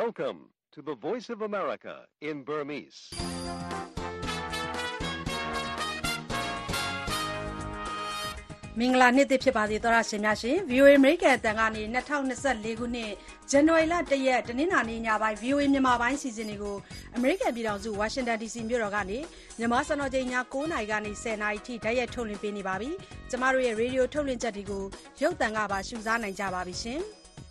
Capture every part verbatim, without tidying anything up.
Welcome to the Voice of America in Burmese. ။မင်္ဂလာနေ့ဖြစ်ပါစေသောရရှင်များရှင် ဗီအိုအေ American အတန်ကနေ၂၀၂၄ခုနှစ်ဇန်နဝါရီလ၁ရက်တနင်္လာနေ့ညပိုင်း ဗီအိုအေ မြန်မာပိုင်းစီစဉ်တွေကို American ပြည်ထောင်စု Washington ဒီ စီ မြို့တော်ကနေမြန်မာစံတော်ချိန်ည၉နာရီကနေ၁၀နာရီထိဓာတ်ရိုက်ထုတ်လွှင့်ပေးနေပါပြီ။ကျမတို့ရဲ့ Radio ထုတ်လွှင့်ချက်တွေကိုရုပ်သံကပါရှုစားနိုင်ကြပါပြီရှင်။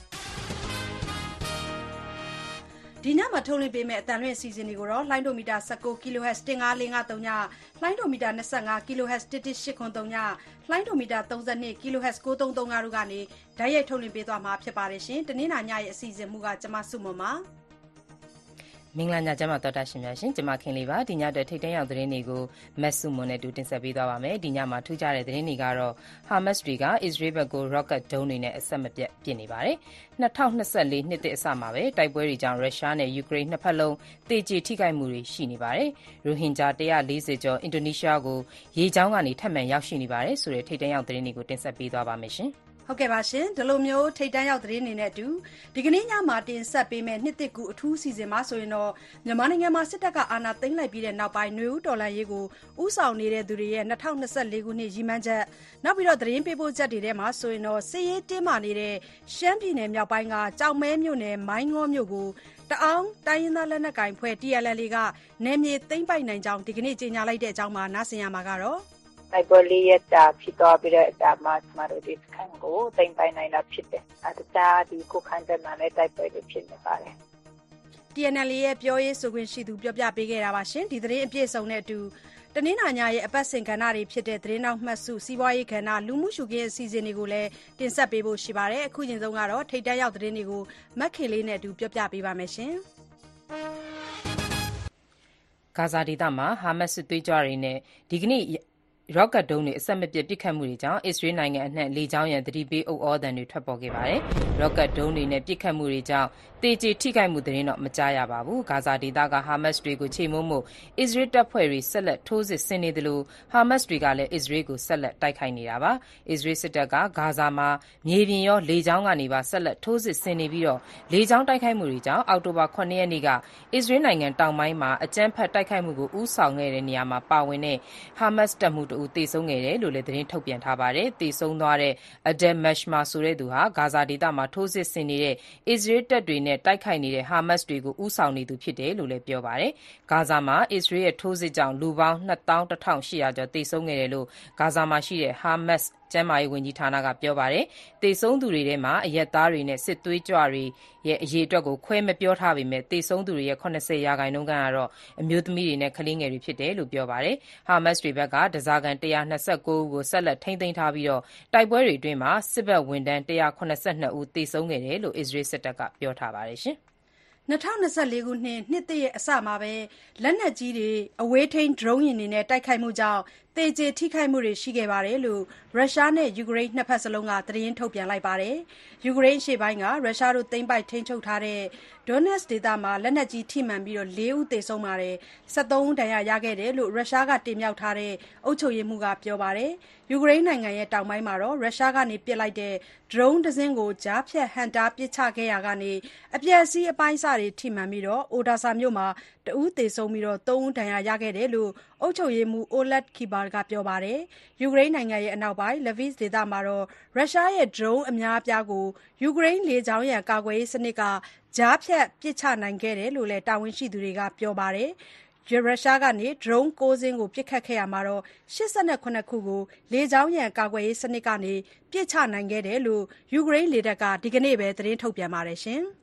ဒီညမှာထုတ်လွှင့်ပေးမယ့်အတန်လွှင့်အစီအစဉ်တွေကိုတော့လိုင်းဒိုမီတာ၁၉ kHz ၁၅၄၅၃ညလိုင်းဒိုမီတာ၂၅ kHz ၁၁၈ခွန်၃ညလိုင်းဒိုမီတာ၃၂ kHz ၉၃၃၅တို့ကနေဓာတ်ရိုက်ထုတ်လွှင့်ပေးသွားမှာဖြစ်ပါတယ်ရှင်။တနင်္လာညရဲ့အစီအစဉ်မူကကျမစုမပါမင်္ဂလာညချမ်းပါတော်တာရှင်များရှင်ကျမခင်လေးပါဒီညအတွက်ထိတ်တန့်ရောက်သတင်းတွေကိုမက်ဆုမွန်နဲ့တူတင်ဆက်ပေးသွားပါမယ်ဒီညမှာထူးခြားတဲ့သတင်းတွေကတော့ဟာမတ်စ်တွေကအစ္စရေးဘက်ကို rocket ဒုံးတွေနဲ့အဆက်မပြတ်ပစ်နေပါတယ်၂၀၂၄နှစ်သစ်အစမှာပဲတိုက်ပွဲတွေကြောင့်ရုရှားနဲ့ယူကရိန်းနှစ်ဖက်လုံးတေကျေထိခိုက်မှုတွေရှိနေပါတယ်ရိုဟင်ဂျာ၁၄၀ကျော်အင်ဒိုနီးရှားကိုရေကြောင်းကနေထပ်မံရောက်ရှိနေပါတယ်ဆိုတဲ့ထိတ်တန့်ရောက်သတင်းတွေကိုတင်ဆက်ပေးသွားပါမယ်ရှင်ဟုတ်ကဲ့ပါရှင်ဒီလိုမျိုးထိတ်တန်းရောက်သတင်းတွေနဲ့အတူဒီကနေ့ညမှာတင်ဆက်ပေးမယ့်နှစ်သစ်ကူအထူးအစီအစဉ်မှာဆိုရင်တော့မြန်မာနိုင်ငံမှာစစ်တပ်ကအာဏာသိမ်းလိုက်ပြီးတဲ့နောက်ပိုင်းຫນွေဦးတော်လှန်ရေးကိုဥဆောင်နေတဲ့သူတွေရဲ့၂၀၂၄ခုနှစ်ရည်မှန်းချက်နောက်ပြီးတော့သတင်းပေးပို့ချက်တွေထဲမှာဆိုရင်တော့စစ်ရေးတင်းမာနေတဲ့ရှမ်းပြည်နယ်မြောက်ပိုင်းကကြောက်မဲမြို့နယ်မိုင်းငေါမြို့ကိုတအောင်းတိုင်းရင်းသားလက်နက်ကိုင်ဖွဲ့ T L L A ကနယ်မြေသိမ်းပိုက်နိုင်ကြောင်းဒီကနေ့ကြေညာလိုက်တဲ့အကြောင်းမှာနားဆင်ရမှာကတော့တိုက်ပွဲလေးရက်တာဖြစ်တော့ပြီးတော့ဒါမှကျမတို့ဒီစခန်းကိုသိမ်းပိုင်နိုင်တာဖြစ်တယ်။အဲဒါဒီကိုခန်းတဲ့မှာလည်းတိုက်ပွဲတွေဖြစ်နေပါတယ်။ T N L A ရဲ့ပြောရေးဆိုခွင့်ရှိသူပြောပြပေးခဲ့တာပါရှင်။ဒီသတင်းအပြည့်စုံနဲ့အတူတနင်္လာညရဲ့အပတ်စဉ်ကဏ္ဍတွေဖြစ်တဲ့သတင်းနောက်မှတ်စုစီးပွားရေးကဏ္ဍလူမှုရှုခင်းအစီအစဉ်တွေကိုလည်းတင်ဆက်ပေးဖို့ရှိပါတယ်။အခုချိန်ဆုံးကတော့ထိတ်တန့်ရောက်သတင်းတွေကိုမက်ခင်လေးနဲ့အတူပြောပြပေးပါမယ်ရှင်။ဂါဇာဒေသမှာဟာမတ်စ်သွေးကြွတွေနဲ့ဒီကနေ့ရော့ကတ်ဒုံးတွေအဆက်မပြတ်ပစ်ခတ်မှုတွေကြောင့်အစ္စရေးနိုင်ငံအနှံ့လေကြောင်းရန်သတိပေးဥသြသံတွေထွက်ပေါ်ခဲ့ပါတယ်။ရော့ကတ်ဒုံးတွေနဲ့ပစ်ခတ်မှုတွေကြောင့်သေကျေထိခိုက်မှုသတင်းတော့မကြားရပါဘူး။ဂါဇာဒေသကဟာမတ်စ်တွေကိုချေမှုန်းမှုအစ္စရေးတပ်ဖွဲ့တွေဆက်လက်ထိုးစစ်ဆင်နေသလိုဟာမတ်စ်တွေကလည်းအစ္စရေးကိုဆက်လက်တိုက်ခိုက်နေတာပါ။အစ္စရေးစစ်တပ်ကဂါဇာမှာမြေပြင်ရောလေကြောင်းကနေပါဆက်လက်ထိုးစစ်ဆင်နေပြီးတော့လေကြောင်းတိုက်ခိုက်မှုတွေကြောင့်အောက်တိုဘာ၇ရက်နေ့ကအစ္စရေးနိုင်ငံတောင်ပိုင်းမှာအကြမ်းဖက်တိုက်ခိုက်မှုကိုဦးဆောင်ခဲ့တဲ့နေရာမှာပါဝင်တဲ့ဟာမတ်စ်တပ်မှုတူသေဆုံးခဲ့တယ်လို့လည်းသတင်းထုတ်ပြန်ထားပါတယ်။သေဆုံးသွားတဲ့ Adel Mashma ဆိုတဲ့သူဟာဂါဇာဒေသမှာထိုးစစ်ဆင်နေတဲ့အစ္စရေးတပ်တွေနဲ့တိုက်ခိုက်နေတဲ့ဟာမတ်စ်တွေကိုဦးဆောင်နေသူဖြစ်တယ်လို့လည်းပြောပါတယ်။ဂါဇာမှာအစ္စရေးရဲ့ထိုးစစ်ကြောင့်လူပေါင်း၂သောင်းတစ်ထောင်ရှစ်ရာကျော်သေဆုံးခဲ့တယ်လို့ဂါဇာမှာရှိတဲ့ဟာမတ်စ်ကျန်းမာရေးဝန်ကြီးဌာနကပြောပါတယ်။သေဆုံးသူတွေထဲမှာအရက်သားတွေနဲ့စစ်သွေးကြွတွေရဲ့အရေးအတွက်ကိုခွဲမပြောထားပေမဲ့သေဆုံးသူတွေရဲ့၇၀ရာခိုင်နှုန်းကတော့အမျိုးသမီးတွေနဲ့ကလေးငယ်တွေဖြစ်တယ်လို့ပြောပါတယ်။ဟာမတ်စ်တွေဘက်ကဓားစာခံ၁၂၉ဦးကိုဆက်လက်ထိန်းသိမ်းထားပြီးတော့တိုက်ပွဲတွေအတွင်းမှာစစ်ဘက်ဝန်ထမ်း၁၇၂ဦးသေဆုံးခဲ့တယ်လို့အစ္စရေးစစ်တပ်ကပြောထားပါတယ်ရှင်။၂၀၂၄ခုနှစ်နှစ်သစ်ရဲ့အစမှာပဲလက်နက်ကြီးတွေအဝေးထိန်းဒရုန်းယာဉ်တွေနဲ့တိုက်ခိုက်မှုကြောင့်သေကျေထိခိုက်မှုတွေရှိခဲ့တယ်လို့ရုရှားနဲ့ယူကရိန်းနှစ်ဖက်စလုံးကသတင်းထုတ်ပြန်လိုက်ပါတယ်။ယူကရိန်းအရှေ့ပိုင်းကရုရှားတို့သိမ်းပိုက်ထိန်းချုပ်ထားတဲ့ Donetsk ဒေသမှာလက်နက်ကြီးထိမှန်ပြီး၄ဦးသေဆုံးပါတယ်။၁၃ဦးဒဏ်ရာရခဲ့တယ်လို့ရုရှားကတင်မြှောက်ထားတဲ့အုပ်ချုပ်ရေးမှူးကပြောပါတယ်။ယူကရိန်းနိုင်ငံရဲ့တောင်ပိုင်းမှာတော့ရုရှားကနေပစ်လိုက်တဲ့ဒရုန်းတစ်စင်းကိုကြားဖြတ်ဟန့်တားပစ်ချခဲ့ရာကနေအပျက်အစီးအပိုင်းအစတွေထိမှန်ပြီးအိုဒါဆာမြို့မှာတဦးသေဆုံးပြီးသုံးဦးဒဏ်ရာရခဲ့တယ်လို့အုပ်ချုပ်ရေးမှူး Oleg Kibar ကပြောပါတယ်။ယူကရိန်းနိုင်ငံရဲ့အနောက်ပိုင်း Lviv ဒေသမှာတော့ရုရှားရဲ့ဒရုန်းအများအပြားကိုယူကရိန်းလေကြောင်းရန်ကာကွယ်ရေးစနစ်ကကြားဖြတ်ပစ်ချနိုင်ခဲ့တယ်လို့လည်းတာဝန်ရှိသူတွေကပြောပါတယ်။ရုရှားကနေဒရုန်း၉စင်းကိုပစ်ခတ်ခဲ့ရာမှာ၈၇ခုကိုလေကြောင်းရန်ကာကွယ်ရေးစနစ်ကနေပစ်ချနိုင်ခဲ့တယ်လို့ယူကရိန်းလေတပ်ကဒီကနေ့ပဲသတင်းထုတ်ပြန်ပါတယ်ရှင်။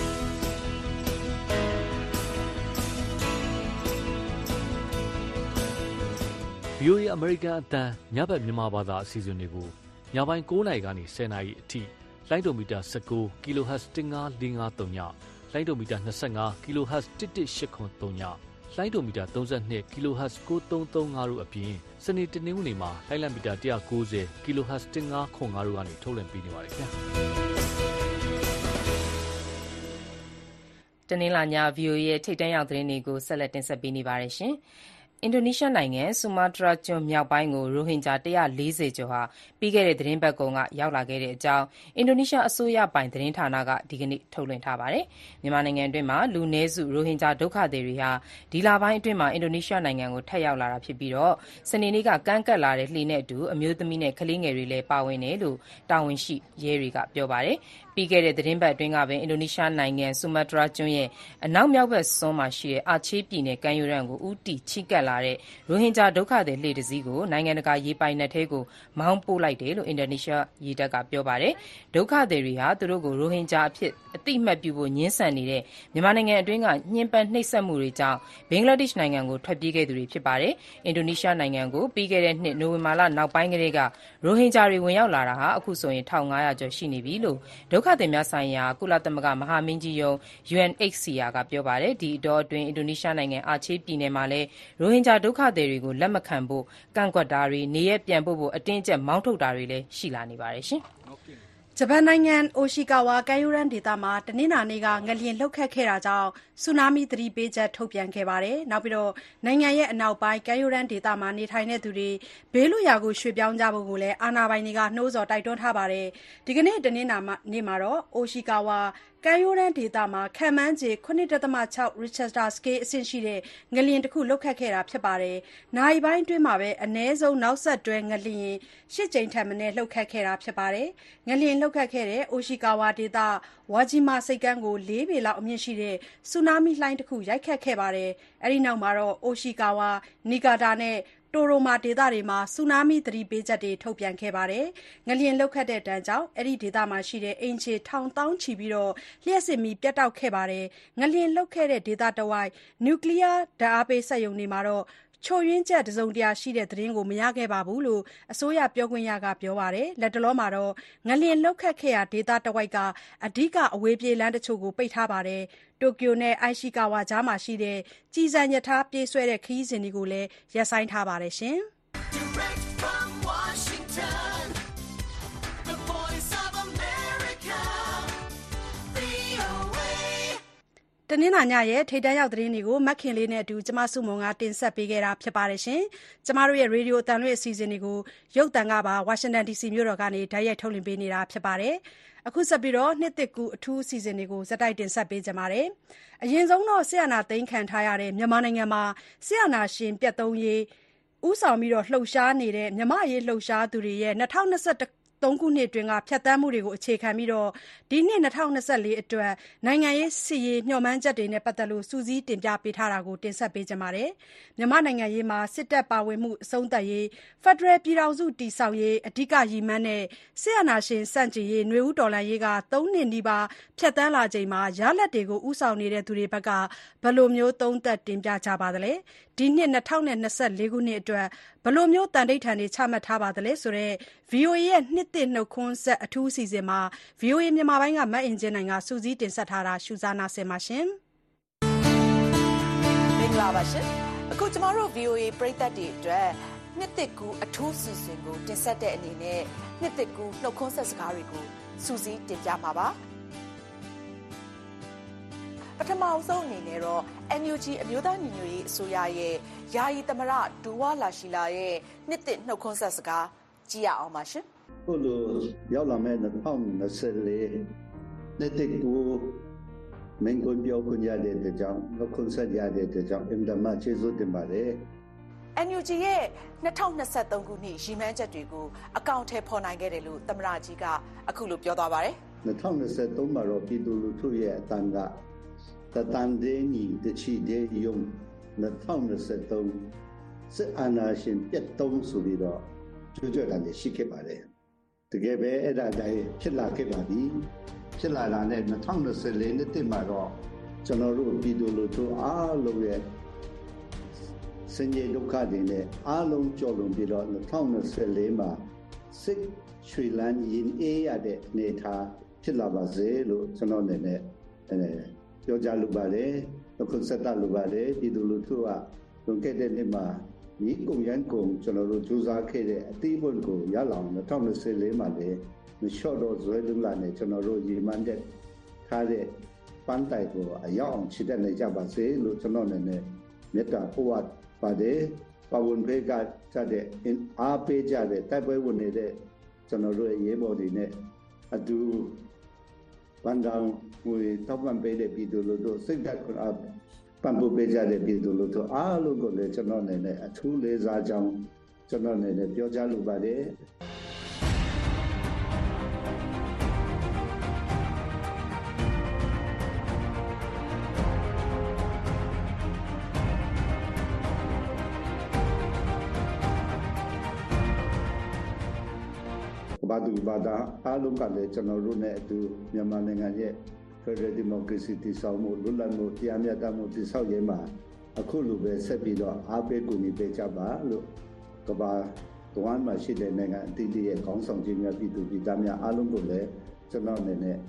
ဗီအိုအေ American အတန်ညဘက်မြန်မာဘာသာအစီအစဉ်တွေကိုညပိုင်း၉နာရီကနေ၁၀နာရီအထိလိုင်းဒိုမီတာ၁၉ kHz ၁၅၄၅၃ညလိုင်းဒိုမီတာ၂၅ kHz ၁၁၈ခွန်၃ညလိုင်းဒိုမီတာ၃၂ kHz ၉၃၃၅တို့အပြင်စနေတနင်္ဂနွေမှာလိုင်းလံမီတာ၁၉၀ kHz ၁၅ခွန်၅တို့ကနေထုတ်လွှင့်ပေးနေပါတယ်ခင်ဗျာတနင်္လာည ဗီအိုအေ ရဲ့ထိတ်တန့်ရောက်သတင်းတွေကိုဆက်လက်တင်ဆက်ပေးနေပါတယ်ရှင်။အင်ဒိုနီးရှားနိုင်ငံဆူမာတြားကျွန်းမြောက်ပိုင်းကိုရိုဟင်ဂျာone hundred fortyကျော်ဟာပြီးခဲ့တဲ့သီတင်းပတ်ကုန်ကရောက်လာခဲ့တဲ့အကြောင်းအင်ဒိုနီးရှားအစိုးရပိုင်သတင်းဌာနကဒီကနေ့ထုတ်လွှင့်ထားပါတယ်။မြန်မာနိုင်ငံအတွင်းမှာလူနည်းစုရိုဟင်ဂျာဒုက္ခသည်တွေဟာဒီလပိုင်းအတွင်းမှာအင်ဒိုနီးရှားနိုင်ငံကိုထပ်ရောက်လာတာဖြစ်ပြီးတော့စနေနေ့ကကမ်းကပ်လာတဲ့လှေနဲ့အတူအမျိုးသမီးနဲ့ကလေးငယ်တွေလည်းပါဝင်တယ်လို့တာဝန်ရှိရဲတွေကပြောပါတယ်။ပြီးခဲ့တဲ့သီတင်းပတ်အတွင်းကပဲအင်ဒိုနီးရှားနိုင်ငံဆူမာတြားကျွန်းရဲ့အနောက်မြောက်ဘက်စွန်းမှာရှိတဲ့အာချေးပြည်နယ်ကမ်းရိုးတန်းကိုဦးတည်ချဉ်းကပ်လာတဲ့ရိုဟင်ဂျာဒုက္ခသည်လှေတစ်စီးကိုနိုင်ငံတကာရေပိုင်နက်ထဲကိုမောင်းပို့လိုက်တယ်လို့အင်ဒိုနီးရှားရေတပ်ကပြောပါတယ်။ဒုက္ခသည်တွေဟာသူတို့ကိုရိုဟင်ဂျာအဖြစ်အသိအမှတ်ပြုဖို့ငြင်းဆန်နေတဲ့မြန်မာနိုင်ငံအတွင်းကညှဉ်းပန်းနှိပ်စက်မှုတွေကြောင့်ဘင်္ဂလားဒေ့ရှ်နိုင်ငံကိုထွက်ပြေးခဲ့သူတွေဖြစ်ပါတယ်။အင်ဒိုနီးရှားနိုင်ငံကိုပြီးခဲ့တဲ့နှစ်နိုဝင်ဘာလနောက်ပိုင်းကတည်းကရိုဟင်ဂျာတွေဝင်ရောက်လာတာဟာအခုဆိုရင်one thousand five hundredကျော်ရှိနေပြီလို့ဒုက္ခသည်များဆိုင်ရာကုလသမဂ္ဂမဟာမင်းကြီးရုံး U N H C R ကပြောပါတယ်။ဒီအတောအတွင်းအင်ဒိုနီးရှားနိုင်ငံအာချေးပြည်နယ်မှာလည်းရိုဟင်ဂျာဒုက္ခသည်တွေကိုလက်မခံဖို့ကန့်ကွက်တာတွေနေရပ်ပြန်ပို့ဖို့အတင်းအကျပ်မောင်းထုတ်တာတွေလည်းရှိလာနေပါတယ်ရှင်။ဂျပန်နိုင်ငံအိုရှီကာဝါကမ်းရိုးတန်းဒေသမှာတနင်္လာနေ့ကငလျင်လှုပ်ခတ်ခဲ့တာကြောင့်ဆူနာမီသတိပေးချက်ထုတ်ပြန်ခဲ့ပါတယ်။နောက်ပြီးတော့နိုင်ငံရဲ့အနောက်ပိုင်းကမ်းရိုးတန်းဒေသမှာနေထိုင်တဲ့သူတွေဘေးလွတ်ရာကိုရွှေ့ပြောင်းကြဖို့ကိုလည်းအာဏာပိုင်တွေကနှိုးဆော်တိုက်တွန်းထားပါတယ်။ဒီကနေ့တနင်္လာနေ့မှာတော့အိုရှီကာဝါကမ်းရိုးတန်းဒေသမှာခန့်မှန်းခြေ seven point six ရစ်ချက်တာစကေးအဆင့်ရှိတဲ့ငလျင်တစ်ခုလှုပ်ခတ်ခဲ့တာဖြစ်ပါတယ်။နာရီပိုင်းအတွင်းမှာပဲအနည်းဆုံးနောက်ဆက်တွဲငလျင်eightကြိမ်ထက်မနည်းလှုပ်ခတ်ခဲ့တာဖြစ်ပါတယ်။ငလျင်လှုပ်ခတ်ခဲ့တဲ့အိုရှီကာဝါဒေသဝါဂျီမာဆိပ်ကမ်းကိုfourပေလောက်အမြင့်ရှိတဲ့ဆူနာမီလှိုင်းတစ်ခုရိုက်ခတ်ခဲ့ပါတယ်။အဲဒီနောက်မှာတော့အိုရှီကာဝါနီဂါတာနဲ့တိုရိုမာဒေသတွေမှာဆူနာမီသတိပေးချက်တွေထုတ်ပြန်ခဲ့ပါတယ်။ငလျင်လှုပ်ခတ်တဲ့ဒဏ်ကြောင့်အဲဒီဒေသမှာရှိတဲ့အိမ်ခြေထောင်သောင်းချီပြီးတော့လျှပ်စစ်မီးပြတ်တောက်ခဲ့ပါတယ်။ငလျင်လှုပ်ခဲ့တဲ့ဒေသတစ်ဝိုက်နျူကလ িয়ার ဓာတ်အားပေးစက်ရုံတွေမှာတော့ချို့ယွင်းချက်တစုံတရာရှိတဲ့သတင်းကိုမရခဲ့ပါဘူးလို့အစိုးရပြောခွင့်ရကပြောပါတယ်။လက်တလောမှာတော့ငလျင်လှုပ်ခတ်ခဲ့ရာဒေသတစ်ဝိုက်ကအဓိကအဝေးပြေးလမ်းတချို့ကိုပိတ်ထားပါတယ်။တိုကျိုနဲ့အိုင်ရှီကာဝါကြားမှာရှိတဲ့ကြည်စံရထားပြေးဆွဲတဲ့ခရီးစဉ်တွေကိုလည်းရပ်ဆိုင်းထားပါတယ်ရှင်။တနင်္လာညရဲ့ထိပ်တန်းရောက်သတင်းတွေကိုမက်ခင်လေးနဲ့အတူကျမစုမုံကတင်ဆက်ပေးခဲ့တာဖြစ်ပါတယ်ရှင်။ကျမတို့ရဲ့ရေဒီယိုအသံလွှင့်အစီအစဉ်တွေကိုရုပ်သံကပါဝါရှင်တန် ဒီစီ မြို့တော်ကနေတိုက်ရိုက်ထုတ်လွှင့်ပေးနေတာဖြစ်ပါတယ်။အခုဆက်ပြီးတော့နှစ်သစ်ကူအထူးအစီအစဉ်တွေကိုဇက်တိုက်တင်ဆက်ပေးကြပါမယ်။အရင်ဆုံးတော့ဆရာနာသိမ်းခံထားရတဲ့မြန်မာနိုင်ငံမှာဆရာနာရှင်ပြတ်သုံးရေးဥဆောင်ပြီးတော့လှုပ်ရှားနေတဲ့မြမရေးလှုပ်ရှားသူတွေရဲ့twenty twenty-oneသုံးခုနှစ်အတွင်းကဖြတ်သန်းမှုတွေကိုအခြေခံပြီးတော့ဒီနှစ်twenty twenty-fourအတွက်နိုင်ငံရေးစစ်ရေးမျှော်မှန်းချက်တွေနဲ့ပတ်သက်လို့စူးစီးတင်ပြပေးထားတာကိုတင်ဆက်ပေးကြပါမယ်။မြန်မာနိုင်ငံရေးမှာစစ်တပ်ပါဝင်မှုအဆုံးသတ်ရေးဖက်ဒရယ်ပြည်ထောင်စုတည်ဆောက်ရေးအဓိကရည်မှန်းတဲ့ဆရာနာရှင်စန့်ကျင်ရေးຫນွေဦးတော်လှန်ရေးကသုံးနှစ်နီးပါးဖြတ်သန်းလာချိန်မှာရလဒ်တွေကိုဥဆောင်နေတဲ့သူတွေဘက်ကဘယ်လိုမျိုးသုံးသပ်တင်ပြကြပါသလဲ။ဒီနှစ်twenty twenty-fourခုနှစ်အတွက်ဘယ်လိုမျိုးတန်ဋိဌာန်တွေချမှတ်ထားပါသလဲဆိုတော့ ဗွီအိုအေ ရဲ့နှစ်သစ်နှုတ်ခွန်းဆက်အထူးအစီအစဉ်မှာ ဗွီအိုအေ မြန်မာပိုင်းကမတ်အင်ဂျင်နိုင်ကစူးစီးတင်ဆက်ထားတာရှုစားနာဆင်ပါရှင်။မင်္ဂလာပါရှင်။အခုကျမတို့ ဗွီအိုအေ ပရိသတ်တွေအတွက်နှစ်သစ်ကူအထူးအစီအစဉ်ကိုတင်ဆက်တဲ့အနေနဲ့နှစ်သစ်ကူနှုတ်ခွန်းဆက်စကားတွေကိုစူးစီးတင်ပြမှာပါ။ပထမဆုံးအနေနဲ့တော့ N U G အမျိုးသားညီညွတ်ရေးအစိုးရရဲ့ယာယီသမရဒူဝါလာရှိလာရဲ့နှစ်သစ်နှုတ်ခွန်းဆက်စကားကြည့်ရအောင်ပါရှင်။ခုလိုရောက်လာမဲ့twenty twenty-fourနှစ်သစ်ကူမင်္ဂလာပြောခွင့်ရတဲ့ကြောင့်နှုတ်ခွန်းဆက်ရတဲ့ကြောင့်အင်တာမကျေးဇူးတင်ပါတယ်။ N U G ရဲ့twenty twenty-threeခုနှစ်ရည်မှန်းချက်တွေကိုအကောင့်ထဲပေါ်နိုင်ခဲ့တယ်လို့သမ္မတကြီးကအခုလိုပြောသွားပါတယ်။twenty twenty-threeမှာတော့ပြည်သူလူထုရဲ့အတန်ကတတန်ဒေးညီတချီဒေးယုံtwenty twenty-threeစစ်အာဏာရှင်ပြတ်သုံးဆိုပြီးတော့ကြွကြွတယ်ရှိခဲ့ပါတယ်တကယ်ပဲအဲ့ဒါတိုင်းဖြစ်လာခဲ့ပါပြီဖြစ်လာတာနဲ့twenty twenty-fourနှစ်တည်းမှာတော့ကျွန်တော်တို့ပြည်သူလူထုအားလုံးရဲ့စင်ကြေဒုက္ခတွေနဲ့အားလုံးကြော်လွန်ပြီးတော့twenty twenty-fourမှာစစ်ရွှေလန်းရင်အေးရတဲ့အနေထားဖြစ်လာပါစေလို့ကျွန်တော်အနေနဲ့ပြောကြလိုပါတယ်အခုစက်တလိုပါတယ်ပြည်သူလူထုကလွန်ခဲ့တဲ့နှစ်မှာဒီကုန်ရန်ကုန်ကျွန်တော်တို့စူးစမ်းခဲ့တဲ့အသီးပွင့်ကိုရလောင်twenty twenty-fourမှာလည်းမလျှော့တော့ဇွဲလုံးလာနဲ့ကျွန်တော်တို့ရည်မှန်းတဲ့ထားတဲ့ပန်းတိုင်ကိုအရောက်အောင်ချစ်တဲ့နေကြပါစေလို့ကျွန်တော်အနေနဲ့မေတ္တာပို့ပါတယ်ပါဝင်ဖေးကကြတဲ့အားပေးကြတဲ့တိုက်ပွဲဝင်နေတဲ့ကျွန်တော်တို့ရဲ့ရဲဘော်တွေနဲ့အတူဝန်ဆောင်မှုတောက်ပံပေးတဲ့ပြည်သူလူထုစိတ်ဓာတ်အားပံ့ပိုးပေးကြတဲ့ပြည်သူလူထုအားလုံးကိုလည်းကျွန်တော်အနေနဲ့အထူးလေးစားကြောင်းကျွန်တော်အနေနဲ့ပြောကြားလိုပါတယ်ဘာသူဘာသာအားလုံးကလည်းကျွန်တော်တို့နဲ့အတူမြန်မာနိုင်ငံရဲ့ Federal Democracy တည်ဆောက်မှုလွတ်လပ်မှုတရားမျှတမှုတည်ဆောက်ရေးမှာအခုလိုပဲဆက်ပြီးတော့အားပေးကူညီပေးကြပါလို့ကမ္ဘာတဝန်းမှာရှိတဲ့နိုင်ငံအသီးသီးရဲ့ခေါင်းဆောင်ကြီးများပြည်သူပြည်သားများအားလုံးကိုလည်းကျွန်တော်အနေနဲ့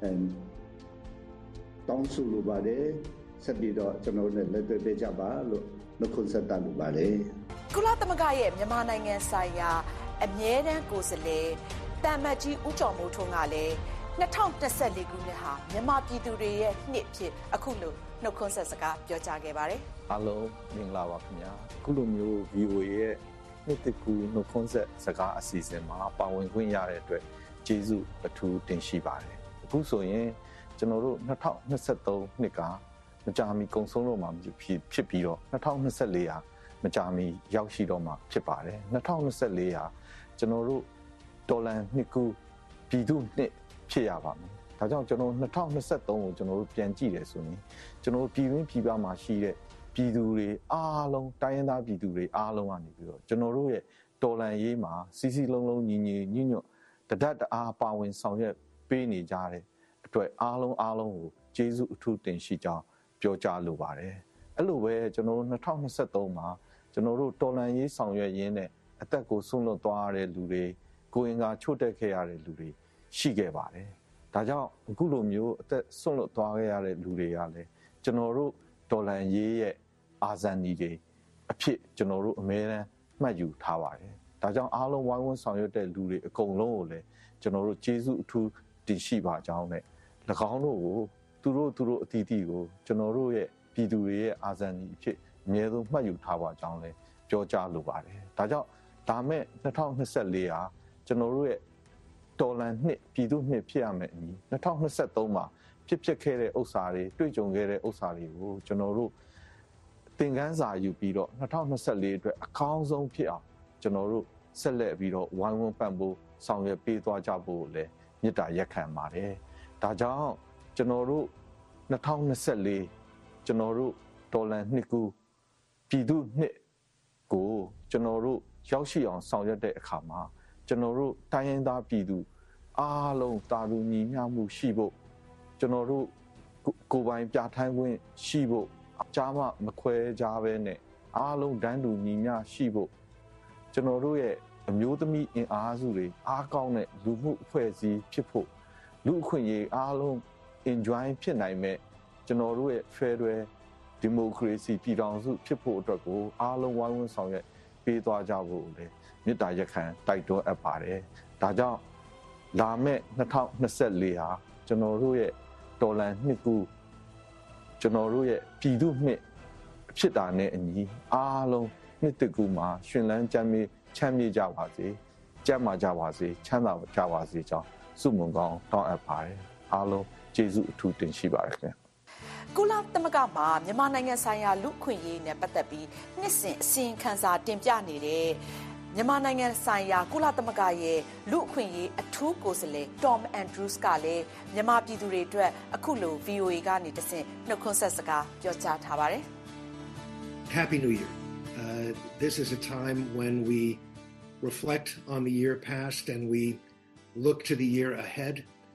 တောင်းဆိုလိုပါတယ်ဆက်ပြီးတော့ကျွန်တော်နဲ့လက်တွေ့ပေးကြပါလို့နှုတ်ခွန်းဆက်တာလိုပါတယ်ကုလသမဂ္ဂရဲ့မြန်မာနိုင်ငံဆိုင်ရာအမြဲတမ်းကိုယ်စားလှယ်တမ်မတ်ကြီးဦးကျော်မိုးထွန်းကလည်းနှစ်ထောင်၂၄ခုနှစ်ဟာမြန်မာပြည်သူတွေရဲ့နှစ်ဖြစ်အခုလိုနှုတ်ခွန်းဆက်စကားပြောကြားခဲ့ပါတယ်။အားလုံးမင်္ဂလာပါခင်ဗျာ။အခုလိုမျိုး ဗီ အို အေ ရဲ့နှစ်တကူနှုတ်ခွန်းဆက်စကားအစီအစဉ်မှာပါဝင်ခွင့်ရတဲ့အတွက်ကျေးဇူးအထူးတင်ရှိပါတယ်။အခုဆိုရင်ကျွန်တော်တို့နှစ်ထောင်၂၃နှစ်ကမကြာမီကုန်ဆုံးတော့မှဖြစ်ဖြစ်ပြီးတော့နှစ်ထောင်၂၄ဟာမကြာမီရောက်ရှိတော့မှဖြစ်ပါတယ်။နှစ်ထောင်၂၄ဟာကျွန်တော်တို့တော်လန်နှစ်ကူပြည်သူနှစ်ဖြစ်ရပါမယ်။ဒါကြောင့်ကျွန်တော်နှစ်ထောင်၂၃ကိုကျွန်တော်တို့ပြန်ကြည့်တယ်ဆိုရင်ကျွန်တော်ပြည်တွင်းပြည်ပမှာရှိတဲ့ပြည်သူတွေအားလုံးတိုင်းရင်းသားပြည်သူတွေအားလုံးကနေပြီးတော့ကျွန်တော်တို့ရဲ့တော်လန်ရေးမှာစီစီလုံးလုံးညီညီညွတ်ညွတ်တဒတ်တအားပါဝင်ဆောင်ရွက်ပေးနေကြတဲ့အတွက်အားလုံးအားလုံးကိုကျေးဇူးအထူးတင်ရှိကြောင်းပြောကြားလိုပါတယ်။အဲ့လိုပဲကျွန်တော်တို့နှစ်ထောင်၂၃မှာကျွန်တော်တို့တော်လန်ရေးဆောင်ရွက်ရင်းနဲ့အသက်ကိုဆုံးလွတ်သွားရတဲ့လူတွေကိုယ်အင်္ဂါချို့တက်ခဲ့ရတဲ့လူတွေရှိခဲ့ပါတယ်။ဒါကြောင့်အခုလိုမျိုးအသက်ဆုံးလွတ်သွားခဲ့ရတဲ့လူတွေကလည်းကျွန်တော်တို့တော်လန်ရေးရဲ့အာဇာနည်တွေအဖြစ်ကျွန်တော်တို့အများအားမှတ်ယူထားပါတယ်။ဒါကြောင့်အားလုံးဝိုင်းဝန်းဆောင်ရွက်တဲ့လူတွေအကုန်လုံးကိုလည်းကျွန်တော်တို့ကျေးဇူးအထူးတင်ရှိပါကြောင်းနဲ့၎င်းတို့ကိုသူတို့သူတို့အသီးသီးကိုကျွန်တော်တို့ရဲ့ပြည်သူတွေရဲ့အာဇာနည်အဖြစ်အများဆုံးမှတ်ယူထားပါကြောင်းလည်းပြောကြားလိုပါတယ်။ဒါကြောင့်ဒါမဲ့နှစ်ထောင်၂၄ဟာကျွန်တော်တို့ရဲ့တော်လန်နှစ်ပြည်သူနှစ်ဖြစ်ရမယ်အညီနှစ်ထောင်၂၃မှာဖြစ်ဖြစ်ခဲ့တဲ့ဥစ္စာတွေတွေ့ကြုံခဲ့တဲ့ဥစ္စာတွေကိုကျွန်တော်တို့သင်ခန်းစာယူပြီးတော့နှစ်ထောင်၂၄အတွက်အကောင်းဆုံးဖြစ်အောင်ကျွန်တော်တို့ဆက်လက်ပြီးတော့ဝိုင်းဝန်းပံ့ပိုးဆောင်ရွက်ပေးသွားကြဖို့လည်းမေတ္တာရက်ခံပါတယ်။ဒါကြောင့်ကျွန်တော်တို့နှစ်ထောင်၂၄ကျွန်တော်တို့တော်လန်နှစ်ကူပြည်သူနှစ်ကိုကျွန်တော်တို့ရောက်ရှိအောင်ဆောင်ရွက်တဲ့အခါမှာကျွန်တော်တို့တိုင်းရင်းသားပြည်သူအားလုံးတာလူညီမျှမှုရှိဖို့ကျွန်တော်တို့ကိုယ်ပိုင်ပြဋ္ဌာန်းခွင့်ရှိဖို့ကြားမမခွဲကြဘဲနဲ့အားလုံးတန်းတူညီမျှရှိဖို့ကျွန်တော်တို့ရဲ့အမျိုးသမီးအင်အားစုတွေအားကောင်းတဲ့လူမှုအဖွဲ့အစည်းဖြစ်ဖို့လူအခွင့်အရေးအားလုံး enjoy ဖြစ်နိုင်မဲ့ကျွန်တော်တို့ရဲ့ Federal Democracy ပြည်ထောင်စုဖြစ်ဖို့အတွက်ကိုအားလုံးဝိုင်းဝန်းဆောင်ရွက်ပေးသွားကြဖို့လည်းမေတ္တာရက်ခံတိုက်တွန်းအပ်ပါတယ်။ဒါကြောင့်လာမယ့်နှစ်ထောင်၂၄ဟာကျွန်တော်တို့ရဲ့တော်လန်နှစ်ကူကျွန်တော်တို့ရဲ့ပြည်သူနှစ်ဖြစ်တာနဲ့အညီအားလုံးနှစ်တကူမှာရှင်လန်းချမ်းမြေချမ်းမြေကြပါစေ။ကြမ်းမာကြပါစေချမ်းသာကြပါစေကြောင်းဆုမွန်ကောင်းတောင်းအပ်ပါတယ်။အားလုံးကျေးဇူးအထူးတင်ရှိပါတယ်ခင်ဗျာ။ကုလသမဂ္ဂမှာမြန်မာနိုင်ငံဆိုင်ရာလူ့ခွင့်ရေးနဲ့ပတ်သက်ပြီးနှစ်စဉ်အစီရင်ခံစာတင်ပြနေတဲ့မြန်မာနိုင်ငံဆိုင်ရာကုလသမဂ္ဂရဲ့လူ့အခွင့်အရေးအထူးကိုယ်စားလှယ် Tom Andrews ကလည်းမြန်မာပြည်သူတွေအတွက်အခုလို ဗီ အို အေ ကနေတဆင့်နှုတ်ခွန်းဆက်စကားပြောကြားထားပါတယ်။ Happy New Year. Uh, this is a time when we reflect on the year past and we look to the year ahead.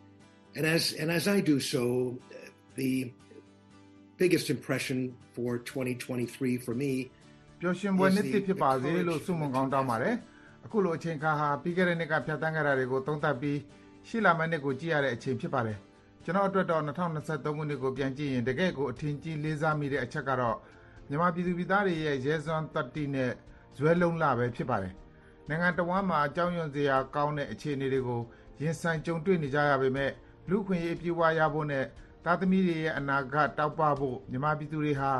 And as and as I do so, the biggest impression for twenty twenty-three for me ပျော်ရွှင်ပွဲနှစ်ဖြစ်ပါစေလို့ဆုမွန်ကောင်းတောင်းပါတယ်အခုလိုအချိန်ခါဟာပြီးခဲ့တဲ့နှစ်ကဖြတ်သန်းခဲ့တာတွေကိုသုံးသပ်ပြီးရှေ့လာမယ့်နှစ်ကိုကြည့်ရတဲ့အချိန်ဖြစ်ပါတယ်ကျွန်တော်အတွက်တော့၂၀၂၃ခုနှစ်ကိုပြန်ကြည့်ရင်တကယ့်ကိုအထင်ကြီးလေးစားမိတဲ့အချက်ကတော့မြန်မာပြည်သူပြည်သားတွေရဲ့ရဲစွမ်းသတ္တိနဲ့ဇွဲလုံးလပဲဖြစ်ပါတယ်နိုင်ငံတော်ဝန်မှာအကြောင်းယွန်စရာကောင်းတဲ့အခြေအနေတွေကိုရင်ဆိုင်ကြုံတွေ့နေကြရပေမဲ့လူခွင့်ရေးအပြည့်အဝရဖို့နဲ့သားသမီးတွေရဲ့အနာဂတ်တောက်ပဖို့မြန်မာပြည်သူတွေဟာ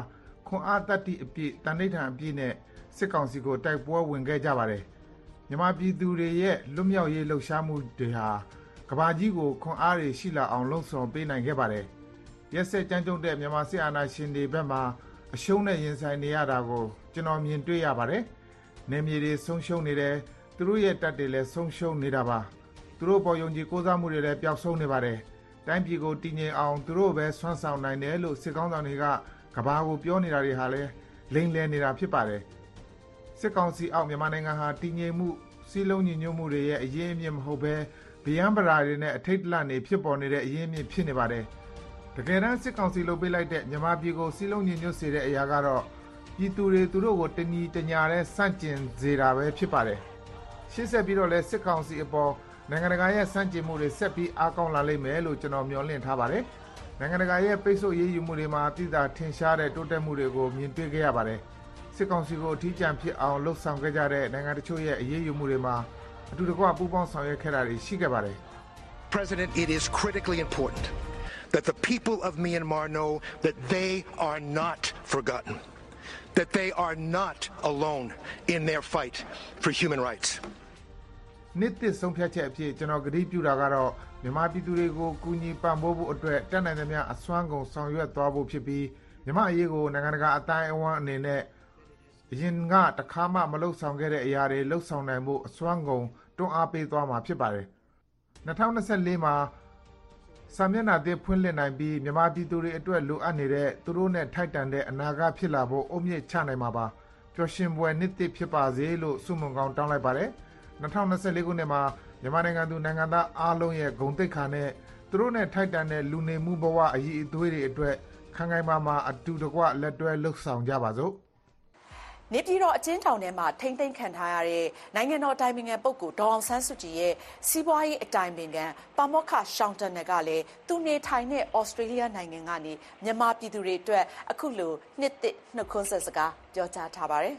ခွန်အားတတ္တိအပြည့်တန်ဋိဌာန်အပြည့်နဲ့စစ်ကောင်စီကိုတိုက်ပွဲဝင်ခဲ့ကြပါတယ်မြန်မာပြည်သူတွေရဲ့လွတ်မြောက်ရေးလှုပ်ရှားမှုတွေဟာကမ္ဘာကြီးကိုခွန်အားတွေရှိလာအောင်လှုံ့ဆော်ပေးနိုင်ခဲ့ပါတယ်ရက်စက်ကြမ်းကြုတ်တဲ့မြန်မာစစ်အာဏာရှင်တွေဘက်မှအရှုံးနဲ့ရင်ဆိုင်နေရတာကိုကျွန်တော်မြင်တွေ့ရပါတယ်နေမြေတွေဆုံးရှုံးနေတယ်သူတို့ရဲ့တပ်တွေလည်းဆုံးရှုံးနေတာပါသူတို့ပေါ်ယုံကြည်ကိုးစားမှုတွေလည်းပျောက်ဆုံးနေပါတယ်တိုင်းပြည်ကိုတည်ငြိမ်အောင်သူတို့ပဲဆွမ်းဆောင်နိုင်တယ်လို့စစ်ကောင်းဆောင်တွေကကဘာကိုပြောနေတာတွေဟာလည်းလိမ့်လည်နေတာဖြစ်ပါတယ်စစ်ကောင်စီအောက်မြန်မာနိုင်ငံဟာတည်ငြိမ်မှုစီးလုံးညီညွတ်မှုတွေရဲ့အရေးအမြစ်မဟုတ်ဘဲဗျံပရာတွေနဲ့အထိတ်တလန့်နေဖြစ်ပေါ်နေတဲ့အရေးအမြစ်ဖြစ်နေပါတယ်တကယ်တမ်းစစ်ကောင်စီလုပ်ပေးလိုက်တဲ့မြန်မာပြည်ကိုစီးလုံးညီညွတ်စေတဲ့အရာကတော့ပြည်သူတွေသူတို့ကိုတညီတညာနဲ့စန့်ကျင်စေတာပဲဖြစ်ပါတယ်ရှေ့ဆက်ပြီးတော့လည်းစစ်ကောင်စီအပေါ်နိုင်ငံတကာရဲ့စန့်ကျင်မှုတွေဆက်ပြီးအားကောင်းလာလိမ့်မယ်လို့ကျွန်တော်မျှော်လင့်ထားပါတယ်နိုင်ငံတကာရဲ့ပိတ်ဆို့ရေးယူမှုတွေမှာပြည်သာထင်ရှားတဲ့တိုးတက်မှုတွေကိုမြင်တွေ့ခဲ့ရပါတယ်စစ်ကောင်စီကိုအထီးကျန်ဖြစ်အောင်လှုပ်ဆောင်ခဲ့ကြတဲ့နိုင်ငံတချို့ရဲ့အရေးယူမှုတွေမှာအတူတကွပူးပေါင်းဆောင်ရွက်ခဲ့တာတွေရှိခဲ့ပါတယ် President, it is critically important that the people of Myanmar know that they are not forgotten, that they are not alone in their fight for human rights. နှစ်သစ်ဆုံးဖြတ်ချက်အဖြစ်ကျွန်တော်ကတိပြုတာကတော့မြန်မာပြည်သူတွေကိုကူညီပံ့ပိုးဖို့အတွက်တက်နိုင်သမျှအစွမ်းကုန်ဆောင်ရွက်သွားဖို့ဖြစ်ပြီးမြန်မာအရေးကိုနိုင်ငံတကာအတိုင်းအဝန်းအနေနဲ့အရင်ကတခါမှမလှုပ်ဆောင်ခဲ့တဲ့အရာတွေလှုပ်ဆောင်နိုင်မှုအစွမ်းကုန်တွန်းအားပေးသွားမှာဖြစ်ပါတယ်၂၀၂၄မှာစာမျက်နှာသစ်ဖွင့်လှစ်နိုင်ပြီးမြန်မာပြည်သူတွေအတွက်လိုအပ်နေတဲ့သူတို့နဲ့ထိုက်တန်တဲ့အနာဂတ်ဖြစ်လာဖို့အုတ်မြစ်ချနိုင်မှာပါပျော်ရွှင်ပွဲနှစ်သစ်ဖြစ်ပါစေလို့ဆုမွန်ကောင်းတောင်းလိုက်ပါတယ်၂၀၂၄ခုနှစ်မှာမြန်မာနိုင်ငံသူနိုင်ငံသားအားလုံးရဲ့ဂုဏ်သိက္ခာနဲ့သူတို့နဲ့ထိုက်တန်တဲ့လူနေမှုဘဝအရေးအသွေးတွေအတွက်ခိုင်ခိုင်မာမာအတူတကွလက်တွဲလှုပ်ဆောင်ကြပါစို့နေပြည်တော်အကျဉ်းထောင်ထဲမှာထိမ့်သိမ်းခံထားရတဲ့နိုင်ငံတော်တိုင်ပင်ခံပုဂ္ဂိုလ်ဒေါ်အောင်ဆန်းစုကြည်ရဲ့စီးပွားရေးအတိုင်ပင်ခံပါမောက္ခရှောင်းတန်ကလည်းသူနေထိုင်တဲ့ဩစတြေးလျနိုင်ငံကနေမြန်မာပြည်သူတွေအတွက်အခုလိုနှစ်သစ်နှုတ်ခွန်းဆက်စကားပြောကြားထားပါတယ်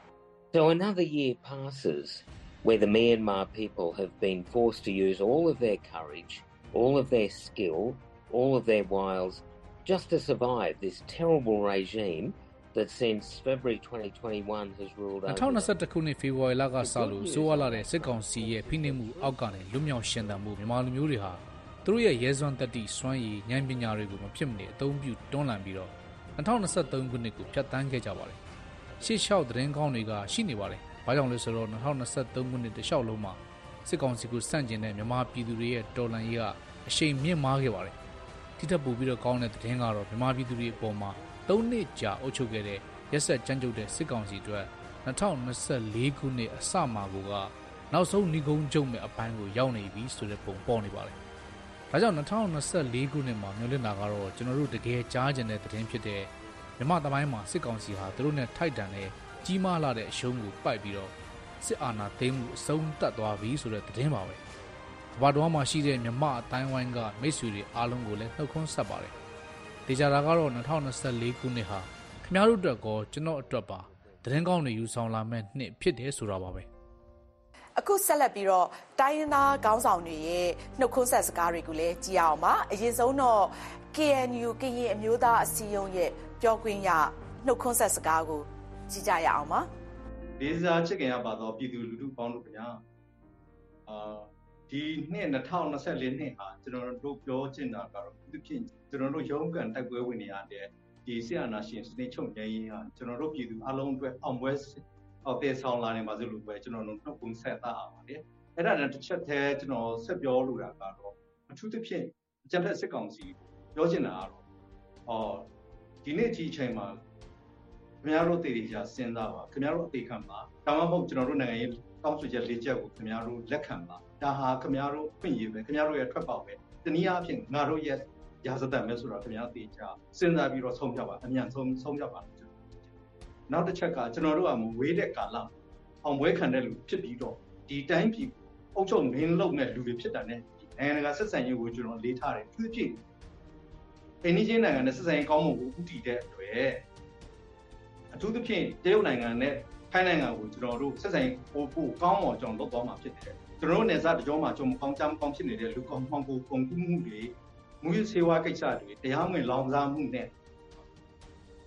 So another year passes where the Myanmar people have been forced to use all of their courage, all of their skill, all of their wiles just to survive this terrible regime that since February twenty twenty-one has ruled over. ၂၀၂၁ခုနှစ်ဖေဖော်ဝါရီလကစလို့ဆိုးဝါးလာတဲ့စစ်ကောင်စီရဲ့ဖိနှိပ်မှုအောက်ကနေလွတ်မြောက်ရှင်သန်မှုမြန်မာလူမျိုးတွေဟာသူတို့ရဲ့ရဲစွမ်းတတ္တိစွမ်းရည်ဉာဏ်ပညာတွေကိုမဖြစ်မနေအသုံးပြုတွန်းလှန်ပြီးတော့၂၀၂၃ခုနှစ်ကိုဖြတ်သန်းခဲ့ကြပါတယ်။ရှေ့လျှောက်သတင်းကောင်းတွေကရှိနေပါတယ်။ဘာကြောင့်လဲဆိုတော့၂၀၂၃ခုနှစ်တလျှောက်လုံးမှာစစ်ကောင်စီကိုစန့်ကျင်တဲ့မြန်မာပြည်သူတွေရဲ့တော်လှန်ရေးကအရှိန်မြင့်မားခဲ့ပါတယ်။တိတက်ပူပြီးတော့ကောင်းတဲ့သတင်းကတော့မြန်မာပြည်သူတွေအပေါ်မှာသုံးနှစ်ကြာအုပ်ချုပ်ခဲ့တဲ့ရက်စက်ကြမ်းကြုတ်တဲ့စစ်ကောင်စီအတွက်၂၀၂၄ခုနှစ်အစမှာကနောက်ဆုံးဏီကုန်းကျုံမဲ့အပိုင်းကိုရောက်နေပြီဆိုတဲ့ပုံပေါ်နေပါတယ်။ဒါကြောင့်၂၀၂၄ခုနှစ်မှာမျိုးလင့်တာကတော့ကျွန်တော်တို့တကယ်ကြားကျင်တဲ့သတင်းဖြစ်တဲ့မြန်မာသမိုင်းမှာစစ်ကောင်စီဟာသူတို့နဲ့ထိုက်တန်တဲ့ကြီးမားလာတဲ့အရှုံးကိုပိုက်ပြီးတော့စစ်အာဏာသိမ်းမှုအဆုံးသတ်သွားပြီဆိုတဲ့သတင်းပါပဲ။ကမ္ဘာတော်မှာရှိတဲ့မြန်မာအတိုင်းဝိုင်းကမိတ်ဆွေတွေအားလုံးကိုလည်းနှုတ်ခွန်းဆက်ပါတယ်။ဒေကြတာကတော့၂၀၂၄ခုနှစ်ဟာခင်ဗျားတို့အတွက်ကောကျွန်တော်အတွက်ပါသတင်းကောင်းတွေယူဆောင်လာမဲ့နှစ်ဖြစ်တယ်ဆိုတာပါပဲအခုဆက်လက်ပြီးတော့တိုင်းရင်းသားခေါင်းဆောင်တွေရဲ့နှုတ်ခွန်းဆက်စကားတွေကိုလည်းကြည့်အောင်ပါအရင်ဆုံးတော့ K N U ကရင်အမျိုးသားအစည်းအရုံးရဲ့ပြောခွင့်ရနှုတ်ခွန်းဆက်စကားကိုကြည့်ကြရအောင်ပါလေးစားချစ်ခင်ရပါတော့ပြည်သူလူထုပေါင်းတို့ခင်ဗျာအာဒီနှစ်၂၀၂၄နှစ်ဟာကျွန်တော်တို့ပြောချင်တာကတော့သူဖြစ်ကျွန်တော်တို့ရုံးကန်တိုက်ပွဲဝင်နေရတဲ့ဒီဆရာနာရှင်စနစ်ချုပ်ငြိမ်းရေးဟာကျွန်တော်တို့ပြည်သူအလုံးအတွက်အောင်ပွဲအောက်တဲ့ဆောင်လာနေပါစို့လို့ပဲကျွန်တော်တို့နှုတ်ခွန်းဆက်တာပါလေအဲ့ဒါနဲ့တစ်ချက်တည်းကျွန်တော်ဆက်ပြောလိုတာကတော့အထူးသဖြင့်အကြံဖက်စစ်ကောင်စီပြောချင်တာကတော့အော်ဒီနေ့ဒီအချိန်မှာခင်ဗျားတို့တည်တည်ကြစဉ်းစားပါခင်ဗျားတို့အသေးခံပါဒါမှမဟုတ်ကျွန်တော်တို့နိုင်ငံရေးတောင်းဆိုချက်လေးချက်ကိုခင်ဗျားတို့လက်ခံပါဒါဟာခင်ဗျားတို့ဖွင့်ရပဲခင်ဗျားတို့ရဲ့ထွက်ပေါက်ပဲတနည်းအားဖြင့်ငါတို့ရဲ့ရာဇသက်မဲ့ဆိုတာခင်ဗျားသိကြစဉ်းစားပြီးတော့ဆုံးဖြတ်ပါအမြန်ဆုံးဆုံးဖြတ်ပါနောက်တစ်ချက်ကကျွန်တော်တို့ကမဝေးတဲ့ကာလအောင်ပွဲခံတဲ့လူဖြစ်ပြီးတော့ဒီတိုင်းပြည်အုပ်ချုပ်မင်းလုပ်မဲ့လူတွေဖြစ်တာ ਨੇ နိုင်ငံတကာဆက်ဆံရေးကိုကျွန်တော်လေးထားတယ်သူဖြစ်အိန္ဒိယနိုင်ငံနဲ့ဆက်ဆံရေးကောင်းမှုကိုဥတည်တဲ့အတွက်အထူးသဖြင့်တရုတ်နိုင်ငံနဲ့ထိုင်းနိုင်ငံကိုကျွန်တော်တို့ဆက်ဆံရေးပို့ဖို့ကောင်းအောင်ကျွန်တော်လုပ်သွားမှာဖြစ်တယ်ကျွန်တော်တို့နေစားတကြောမှာကျွန်တော်ကောင်းချမ်းကောင်းဖြစ်နေတဲ့လူကောင်းမှောင်ကိုကုန်ကူးမှုတွေမူရစေဝါကိစ္စတွေတရားဝင်လောင်စားမှုနဲ့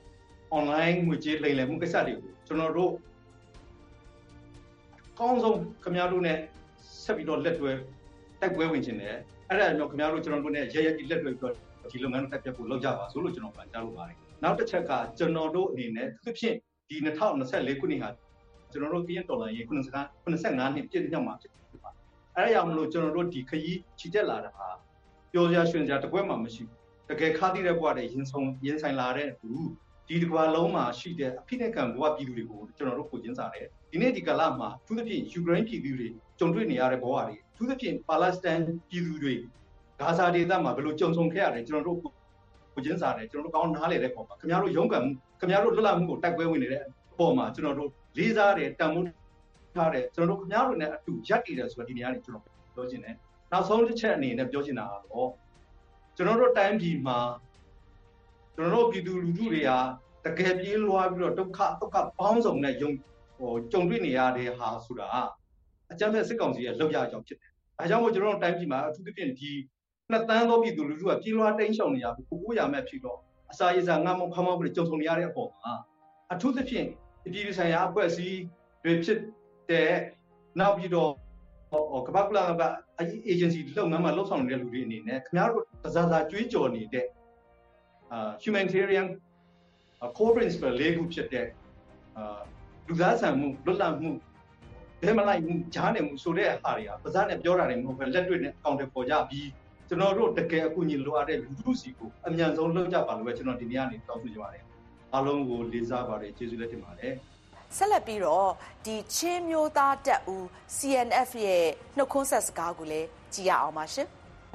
online ငွေကြေးလိမ်လည်မှုကိစ္စတွေကိုကျွန်တော်တို့ကောင်းဆုံးခင်ဗျားတို့နဲ့ဆက်ပြီးတော့လက်တွဲတိုက်ပွဲဝင်ခြင်းနဲ့အဲ့ဒါမျိုးခင်ဗျားတို့ကျွန်တော်တို့နဲ့ရရကြီးလက်တွဲပြီးတော့ဒီလုပ်ငန်းတက်ပြတ်ဖို့လုပ်ကြပါဆိုလို့ကျွန်တော်ပြောကြားလိုပါတယ်နောက်တစ်ချက်ကကျွန်တော်တို့အနေနဲ့သူဖြင့်ဒီ၂၀၂၄ခုနှစ်ဟာကျွန်တော်တို့ကရင်ဒေါ်လာရေခုနစ်ဆယ်ငါနှစ်ပြည့်မြောက်မှာဖြစ်ပါတယ်အဲ့ဒါကြောင့်မလို့ကျွန်တော်တို့ဒီခရီးချီတက်လာတာဟာပြောစရာရွှင်စရာတကွက်မှမရှိဘူးတကယ်ခါးသီးတဲ့ဘဝတွေရင်ဆုံးရင်ဆိုင်လာတဲ့သူဒီတစ်ကွာလုံးမှာရှိတဲ့အဖိနှိတ်ခံဘဝပြည်သူတွေကိုကျွန်တော်တို့ကိုကျင်းစားတယ်ဒီနေ့ဒီကာလမှာသူသဖြင့်ယူကရိန်းပြည်သူတွေကြုံတွေ့နေရတဲ့ဘဝတွေသူသဖြင့်ပါလက်စတိုင်းပြည်သူတွေဂါဇာဒေသမှာဘယ်လိုကြုံဆုံခဲ့ရတယ်ကျွန်တော်တို့ကိုကျင်းစားတယ်ကျွန်တော်တို့ကောင်းနားလေတဲ့ပုံမှာခင်ဗျားတို့ရုန်းကန်မှုခင်ဗျားတို့လွတ်လပ်မှုကိုတိုက်ပွဲဝင်နေတဲ့အပေါ်မှာကျွန်တော်တို့လေးစားတယ်တန်ဖိုးထားတယ်ကျွန်တော်တို့ခင်ဗျားတို့နဲ့အတူရပ်တည်တယ်ဆိုတော့ဒီနေရာနေကျွန်တော်ပြောချင်တယ်နောက်ဆုံးတစ်ချက်အနေနဲ့ပြောချင်တာကတော့ကျွန်တော်တို့တိုင်းပြည်မှာကျွန်တော်တို့ပြည်သူလူထုတွေဟာတကယ်ပြေးလွှားပြီးတော့ဒုက္ခဒုက္ခပေါင်းစုံနဲ့ယုံဟိုကြုံတွေ့နေရတဲ့ဟာဆိုတာအကြမ်းဖက်စစ်ကောင်စီရဲ့လောက်ရကြောင်းဖြစ်တယ်အဲကြောင့်မို့ကျွန်တော်တို့တိုင်းပြည်မှာအထူးသဖြင့်ဒီနှစ်တန်းသောပြည်သူလူထုကပြေးလွှားတိမ်းရှောင်နေရပြီးကိုကိုရမဲ့ဖြစ်တော့အစာရေစာငတ်မခမောက်ပြီးကြုံဆုံနေရတဲ့အပေါ်မှာအထူးသဖြင့်ပြည်ပြည်ဆိုင်ရာအဖွဲ့အစည်းတွေဖြစ်တဲ့နောက်ပြီးတော့ကမ္ဘာ့ကုလသမဂ္ဂ agency လုပ်ငန်းမှာလှုပ်ဆောင်နေတဲ့လူတွေအနေနဲ့ခင်ဗျားတို့တစားစားကြွေးကြော်နေတဲ့အာ humanitarian core principle လေးခုဖြစ်တဲ့အာလူသားဆန်မှုလွတ်လပ်မှုဘယ်မလိုက်မှုကြားနေမှုဆိုတဲ့ဟာတွေကပါးစပ်နဲ့ပြောတာတွေမဟုတ်ဘဲလက်တွေ့နဲ့အကောင့်တွေပေါ်ကြပြီးကျွန်တော်တို့တကယ်အကူအညီလိုအပ်တဲ့လူထုစီကိုအမြန်ဆုံးလုပ်ကြပါလို့ပဲကျွန်တော်ဒီနေ့ကနေတောင်းဆိုကြပါတယ်အားလုံးကိုလေးစားပါတယ်ကျေးဇူးလည်းတင်ပါတယ်ဆက်လက်ပြီးတော့ဒီချင်းမျိုးသားတပ်ဦး C N F ရဲ့နှုတ်ခွန်းဆက်စကားကိုလည်းကြည့်ရအောင်ပါရှင်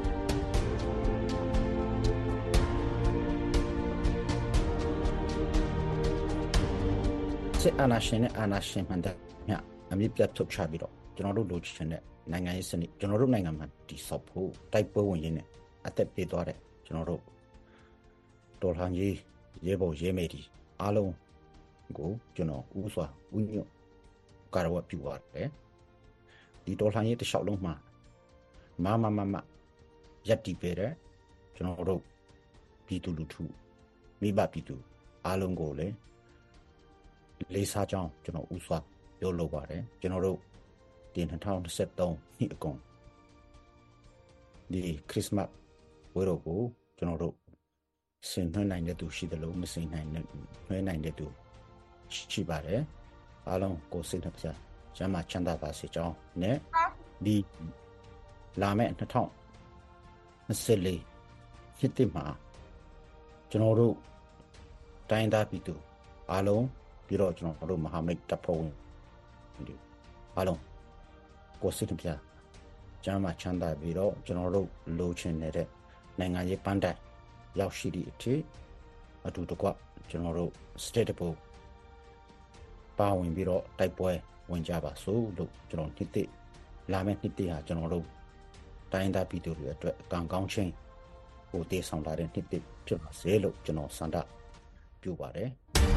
စစ်အာဏာရှင်နဲ့အာဏာရှင်မှန်တဲ့မြအမြင့်ပြတ်ထုတ်ချပြီးတော့ကျွန်တော်တို့လိုချင်တဲ့နိုင်ငံရေးစနစ်ကျွန်တော်တို့နိုင်ငံမှာတည်ဆောက်ဖို့တိုက်ပွဲဝင်ရင်းနဲ့အသက်ပေးသွားတဲ့ကျွန်တော်တို့တော်လှန်ရေးရဲဘော်ရဲမေတီအားလုံးကိုကျွန်တော်ဥစွာဥညွတ်ကာရဝပြုပါတယ်ဒီတော်လှန်ရေးတစ်လျှောက်လုံးမှာမမမမရက်တီပေးတဲ့ကျွန်တော်တို့ပြည်သူလူထုမိဘပြည်သူအားလုံးကိုလည်းလေးစားကြောင်းကျွန်တော်ဥစွာပြောလိုပါတယ်ကျွန်တော်တို့ဒီ၂၀၂၃နှစ်အကုန်ဒီခရစ်စမတ်ဝေတော်ကိုကျွန်တော်တို့ဆင်နွှဲနိုင်တဲ့သူရှိတယ်လို့မဆင်နိုင်တဲ့နွှဲနိုင်တဲ့သူရှိပါတယ်အားလုံးကိုစိတ်နှပြကျမ်းမာချမ်းသာပါစေကြောင်းနဲ့ဒီလာမယ့်၂၀၂၄နှစ်တည်းမှာကျွန်တော်တို့တိုင်းသားပြည်သူအားလုံးပြီးတော့ကျွန်တော်တို့မဟာမိတ်တပ်ဖွဲ့ဝင်အားလုံးကိုစိတ်နှပြကျမ်းမာချမ်းသာပြီးတော့ကျွန်တော်တို့လိုချင်နေတဲ့နိုင်ငံရေးပန်းတိုင်ရောက်ရှိသည့်အထိအတူတကွကျွန်တော်တို့ state ဘုပါဝင်ပြီးတော့တိုက်ပွဲဝင်ကြပါစို့လို့ကျွန်တော်နှစ်သိလာမယ့်နှစ်သိဟာကျွန်တော်တို့တိုင်းသားပြည်သူတွေအတွက်ကံကောင်းခြင်းကိုတည်ဆောင်လာတဲ့နှစ်သိဖြစ်ပါစေလို့ကျွန်တော်ဆန္ဒပြုပါတယ်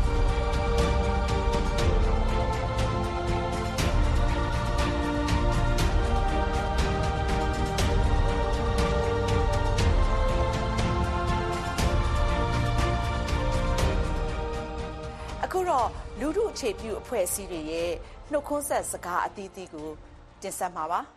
အခုတော့လူထုအခြေပြုအဖွဲ့အစည်းတွေရဲ့နှုတ်ခွန်းဆက်စကားအသီးသီးကိုတင်ဆက်မှာပါ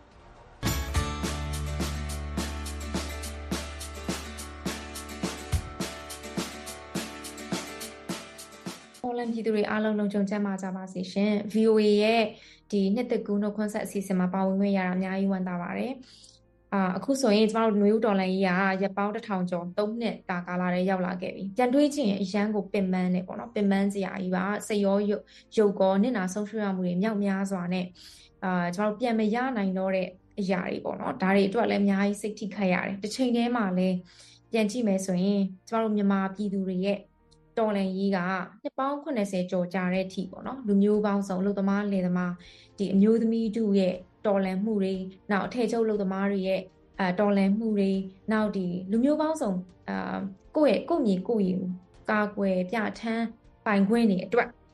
ပေါ်လန်ပြည်သူတွေအားလုံးလုံခြုံကြမှာကြပါစေရှင် V O A ရဲ့ဒီနှစ်သက်ကူးနှုတ်ခွန်းဆက်အစီအစဉ်မှာပါဝင်ခွင့်ရတာအများကြီးဝမ်းသာပါတယ်အာအခုဆိုရင်ကျမတို့ຫນွေဦးတော်လှန်ရေးကရပ်ပေါင်းတစ်ထောင်ကျော်သုံးနှစ်တာကာလတည်းရောက်လာခဲ့ပြီပြန်တွေးကြည့်ရင်အရန်ကိုပင်ပန်းနေပေါ့နော်ပင်ပန်းစရာကြီးပါစရောရုပ်ရုပ်ကောနစ်နာဆုံးရှုံးရမှုတွေမြောက်များစွာနဲ့အာကျမတို့ပြန်မရနိုင်တော့တဲ့အရာတွေပေါ့နော်ဒါတွေအတွက်လည်းအများကြီးစိတ်ထိခိုက်ရတယ်တစ်ချိန်တည်းမှာလည်းပြန်ကြည့်မယ်ဆိုရင်ကျမတို့မြန်မာပြည်သူတွေရဲ့တော်လှန်ရေးကနှစ်ပေါင်းခုနှစ်ဆယ်ကျော်ကြာတဲ့အထိပေါ့နော်လူမျိုးပေါင်းစုံလူသမားလယ်သမားဒီအမျိုးသမီးတို့ရဲ့တော်လှန်မှုတွေနောက်အထည်ချုပ်လူသမားတွေရဲ့အဲတော်လှန်မှုတွေနောက်ဒီလူမျိုးပေါင်းစုံအာကိုယ့်ရဲ့ကိုယ့်မြေကိုယ့်ရေကာကွယ်ပြဋ္ဌာန်းပိုင်ခွင့်တွေအတွက်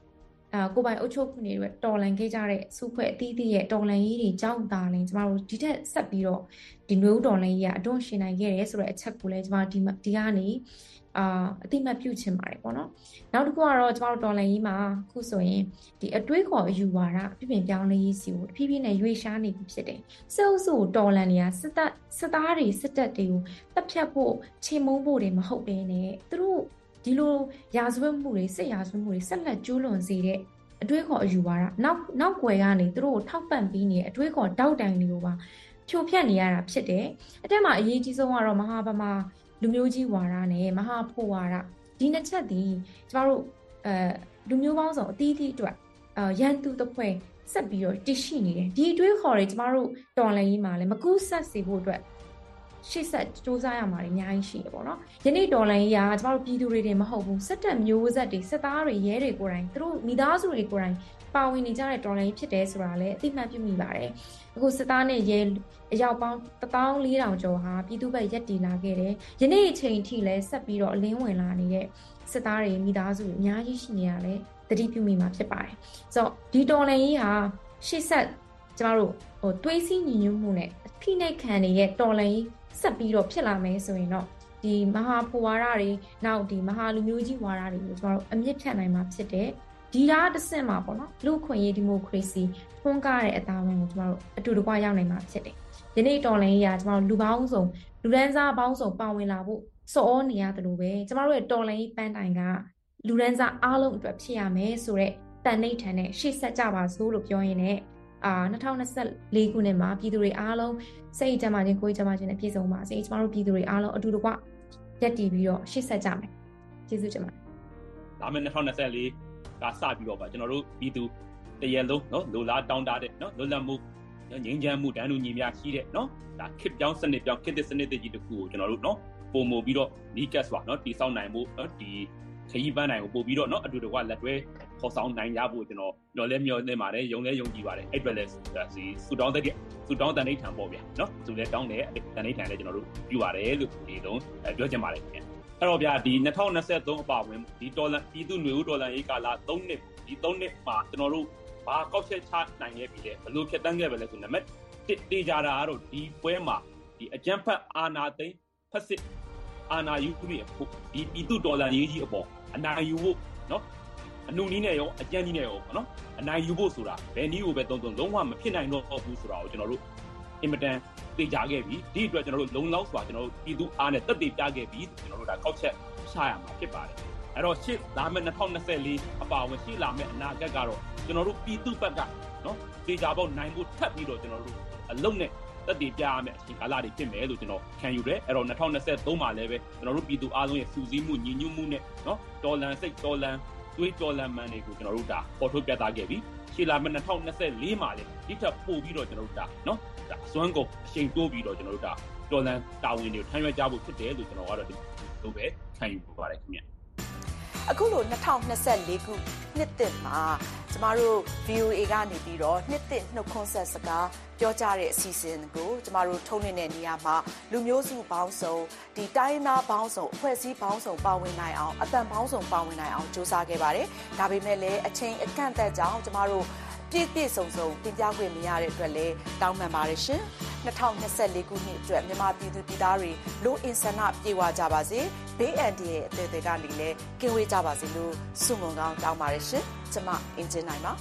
အာကိုပိုင်အုပ်ချုပ်ခွင့်တွေတော်လှန်ခဲ့ကြတဲ့စုဖွဲ့အသီးသီးရဲ့တော်လှန်ရေးတွေကြောင့်ဒါလည်းကျမတို့ဒီထက်ဆက်ပြီးတော့ဒီနွေဦးတော်လှန်ရေးကအတွန်းရှင်နိုင်ခဲ့တယ်ဆိုတဲ့အချက်ကိုလည်းကျမတို့ဒီဒီကနေအာအတိမတ်ပြုချင်ပါတယ်ပေါ့နော်နောက်တစ်ခုကတော့ကျမတို့တော်လှန်ရေးမှာအခုဆိုရင်ဒီအတွေးခေါ်အယူဝါဒပြပြင်ပြောင်းလဲရေးစီကိုတဖြည်းဖြည်းနဲ့ရွေ့ရှားနေပြီဖြစ်တယ်စစ်အုပ်စုကိုတော်လှန်နေတာစစ်တပ်စစ်သားတွေစစ်တပ်တွေကိုတပ်ဖြတ်ဖို့ချေမှုန်းဖို့တွေမဟုတ်ဘဲနဲ့သူတို့ဒီလိုရာဇဝတ်မှုတွေစစ်ရာဇဝတ်မှုတွေဆက်လက်ကျူးလွန်စေတဲ့အတွေးခေါ်အယူဝါဒနောက်နောက်ွယ်ကနေသူတို့ကိုထောက်ပံ့ပြီးနေတဲ့အတွေးခေါ်တောက်တိုင်တွေကိုပါဖြိုဖျက်နေရတာဖြစ်တယ်အတက်မှာအရေးကြီးဆုံးကတော့မဟာဗမာလူမျိုးကြီးဝါဒနဲ့မဟာဖို့ဝါဒဒီနှစ်ချက်ဒီကျမတို့အဲလူမျိုးပေါင်းစုံအသီးသီးအတွက်အဲရန်သူတစ်ဖွဲ့ဆက်ပြီးတော့တည်ရှိနေတယ်ဒီအတွေးခေါ်တွေကျမတို့တော်လှန်ရေးမှာလည်းမကူးဆက်စေဖို့အတွက်ရှေ့ဆက်စူးစမ်းရမှာအများကြီးရှိတယ်ပေါ့နော်ယနေ့တော်လှန်ရေးကကျမတို့ပြည်သူတွေတင်မဟုတ်ဘူးစစ်တပ်မျိုးဆက်တွေစစ်သားတွေရဲတွေကိုယ်တိုင်သူတို့မိသားစုတွေကိုယ်တိုင်ပါဝင်နေကြတဲ့တော်လှန်ရေးဖြစ်တယ်ဆိုတာလည်းအသိမှတ်ပြုမိပါတယ်အခုစစ်သားနဲ့ရဲအယောက်ပေါင်းတစ်သောင်းလေးထောင်ကျော်ဟာပြည်သူ့ဘက်ရက်တည်လာခဲ့တယ်ယနေ့အချိန်ထိလည်းဆက်ပြီးတော့အလင်းဝင်လာနေတဲ့စစ်သားတွေမိသားစုတွေအများကြီးရှိနေရလဲသတိပြုမိမှာဖြစ်ပါတယ်ဆိုတော့ဒီတော်လှန်ရေးဟာရှေ့ဆက်ကျမတို့ဟိုတွေးစည်းညီညွတ်မှုနဲ့ဖိနှိပ်ခံနေတဲ့တော်လှန်ရေးဆက်ပြီးတော့ဖြစ်လာမယ်ဆိုရင်တော့ဒီမဟာဖွာရတွေနောက်ဒီမဟာလူမျိုးကြီးဝါဒတွေကိုကျမတို့အမြင့်ဖြတ်နိုင်မှာဖြစ်တဲ့ဒီဓာတ်တစ်ဆင့်မှာပေါ့နော်လူခွင့်ရေးဒီမိုကရေစီထွန်းကားတဲ့အသားဝင်ကိုကျမတို့အတူတကွရောက်နိုင်မှာဖြစ်တယ်ယနေ့တော်လှန်ရေးကကျမတို့လူပေါင်းစုံလူဒန်းစားပေါင်းစုံပါဝင်လာဖို့စောနေရတယ်လို့ပဲကျမတို့ရဲ့တော်လှန်ရေးပန်းတိုင်ကလူဒန်းစားအားလုံးအတွက်ဖြစ်ရမယ်ဆိုတော့တန်နှိမ့်ထန်နဲ့ရှေ့ဆက်ကြပါစို့လို့ပြောရင်းနဲ့အာ၂၀၂၄ခုနှစ်မှာပြည်သူတွေအားလုံးစိတ်ကြမ်းမှချင်းကိုယ်ကြမ်းမှချင်းနဲ့ပြည့်စုံပါစေကျမတို့ပြည်သူတွေအားလုံးအတူတကွရက်တည်ပြီးတော့ရှေ့ဆက်ကြမယ်ကျေးဇူးတင်ပါတယ်ဒါမှမဟုတ်၂၀၂၄ကစပြီးတော့ပါကျွန်တော်တို့ပြည်သူတရက်လုံးเนาะလိုလားတောင်းတတဲ့เนาะလွတ်လပ်မှုငြိမ်းချမ်းမှုတန်းတူညီမျှရှိတဲ့เนาะဒါခစ်ပြောင်းစနစ်ပြောင်းခစ်တဲ့စနစ်တကြီးတစ်ခုကိုကျွန်တော်တို့เนาะပုံမူပြီးတော့နီးကတ်စွာเนาะတည်ဆောက်နိုင်ဖို့เนาะဒီခရီးပန်းနိုင်ကိုပို့ပြီးတော့เนาะအတူတကွလက်တွဲခေါ်ဆောင်နိုင်ကြဖို့ကျွန်တော်မျှော်လဲမျှော်နေပါတယ်ယုံလဲယုံကြည်ပါတယ်အဲ့အတွက်လဲဒီစူတောင်းတဲ့စူတောင်းတန်ဋိဌာန်ပေါ့ဗျာเนาะသူလဲတောင်းတဲ့တန်ဋိဌာန်လဲကျွန်တော်တို့ပြုပါတယ်လို့ဒီလုံးပြောချင်ပါတယ်ခင်ဗျအဲ့တော့ဗျာဒီ၂၀၂၃အပါဝင်ဒီဒေါ်လာပြည်သူ့ຫນွေဦးဒေါ်လာရေးကာလ၃နှစ်ဒီ၃နှစ်မှာကျွန်တော်တို့ဘာကောက်ချက်ချနိုင်ခဲ့ပြီလဲဘယ်လိုဖြတ်တန်းခဲ့ပဲလဲဆိုနံပါတ်တစ်တေချာတာကတော့ဒီပွဲမှာဒီအကြမ်းဖက်အာဏာသိမ်းဖက်စစ်အာဏာယူပြီးဖို့ဒီပြည်သူ့ဒေါ်လာရေးကြီးအပေါ်အနိုင်ယူဖို့နော်အနုနည်းနဲ့ရောအကြမ်းကြီးနဲ့ရောပေါ့နော်အနိုင်ယူဖို့ဆိုတာဘယ်နည်းကိုပဲသုံးသုံးလုံးဝမဖြစ်နိုင်တော့ဘူးဆိုတာကိုကျွန်တော်တို့အင်မတန်သိကြခဲ့ပြီဒီအတွက်ကျွန်တော်တို့လုံလောက်စွာကျွန်တော်တို့ပြည်သူအားနဲ့တက်တည်ပြခဲ့ပြီကျွန်တော်တို့ဒါကောက်ချက်ချရမှာဖြစ်ပါတယ်အဲ့တော့ရှေ့လာမယ့်၂၀၂၄အပါအဝင်ရှေ့လာမယ့်အနာဂတ်ကတော့ကျွန်တော်တို့ပြည်သူဘက်ကနော်သိကြပေါက်နိုင်ဖို့ထပ်ပြီးတော့ကျွန်တော်တို့အလုံးနဲ့တက်တည်ပြရမယ့်အချိန်ကာလတွေဖြစ်မယ်လို့ကျွန်တော်ခံယူတယ်အဲ့တော့၂၀၂၃မှာလည်းပဲကျွန်တော်တို့ပြည်သူအားလုံးရဲ့စူးစီးမှုညီညွတ်မှုနဲ့နော်တော်လန်စိတ်တော်လန်တွေးတော်လန်မှန်တွေကိုကျွန်တော်တို့ဒါပေါ်ထုတ်ပြသခဲ့ပြီရှေ့လာမယ့်၂၀၂၄မှာလည်းဒီထက်ပိုပြီးတော့ကျွန်တော်တို့ဒါနော်ဒါအစွမ်းကုန်အချိန်တိုးပြီးတော့ကျွန်တော်တို့ဒါတော်လန်တာဝန်တွေကိုထမ်းရွက်ကြဖို့ဖြစ်တယ်လို့ကျွန်တော်ကတော့ဒီလိုပဲခံယူပါတယ်ခင်ဗျအခုလို၂၀၂၄ခုနှစ်သစ်မှာကျမတို့ V O A ကနေပြီးတော့နှစ်သစ်နှုတ်ခွန်းဆက်စကားပြောကြတဲ့အစီအစဉ်ကိုကျမတို့ထုတ်နေတဲ့နေရာမှာလူမျိုးစုပေါင်းစုံဒီတိုင်းသားပေါင်းစုံအဖွဲ့အစည်းပေါင်းစုံပါဝင်နိုင်အောင်အသံပေါင်းစုံပါဝင်နိုင်အောင်ကြိုးစားခဲ့ပါတယ်။ဒါပေမဲ့လည်းအချိန်အကန့်အသတ်ကြောင့်ကျမတို့ပြည့်ပြည့်စုံစုံတင်ပြခွင့်မရတဲ့အတွက်လည်းတောင်းပန်ပါတယ်ရှင်။၂၀၂၄ခုနှစ်အတွက်မြန်မာပြည်သူပြည်သားတွေလိုအင်ဆန္ဒပြေဝကြပါစေ။ဘေးအန္တရာယ်အသေးသေးကနေလည်းကင်းဝေးကြပါစေလို့ဆုမွန်ကောင်းတောင်းပါတယ်ရှင်။ကျမအင်ဂျင်နိုင်ပါ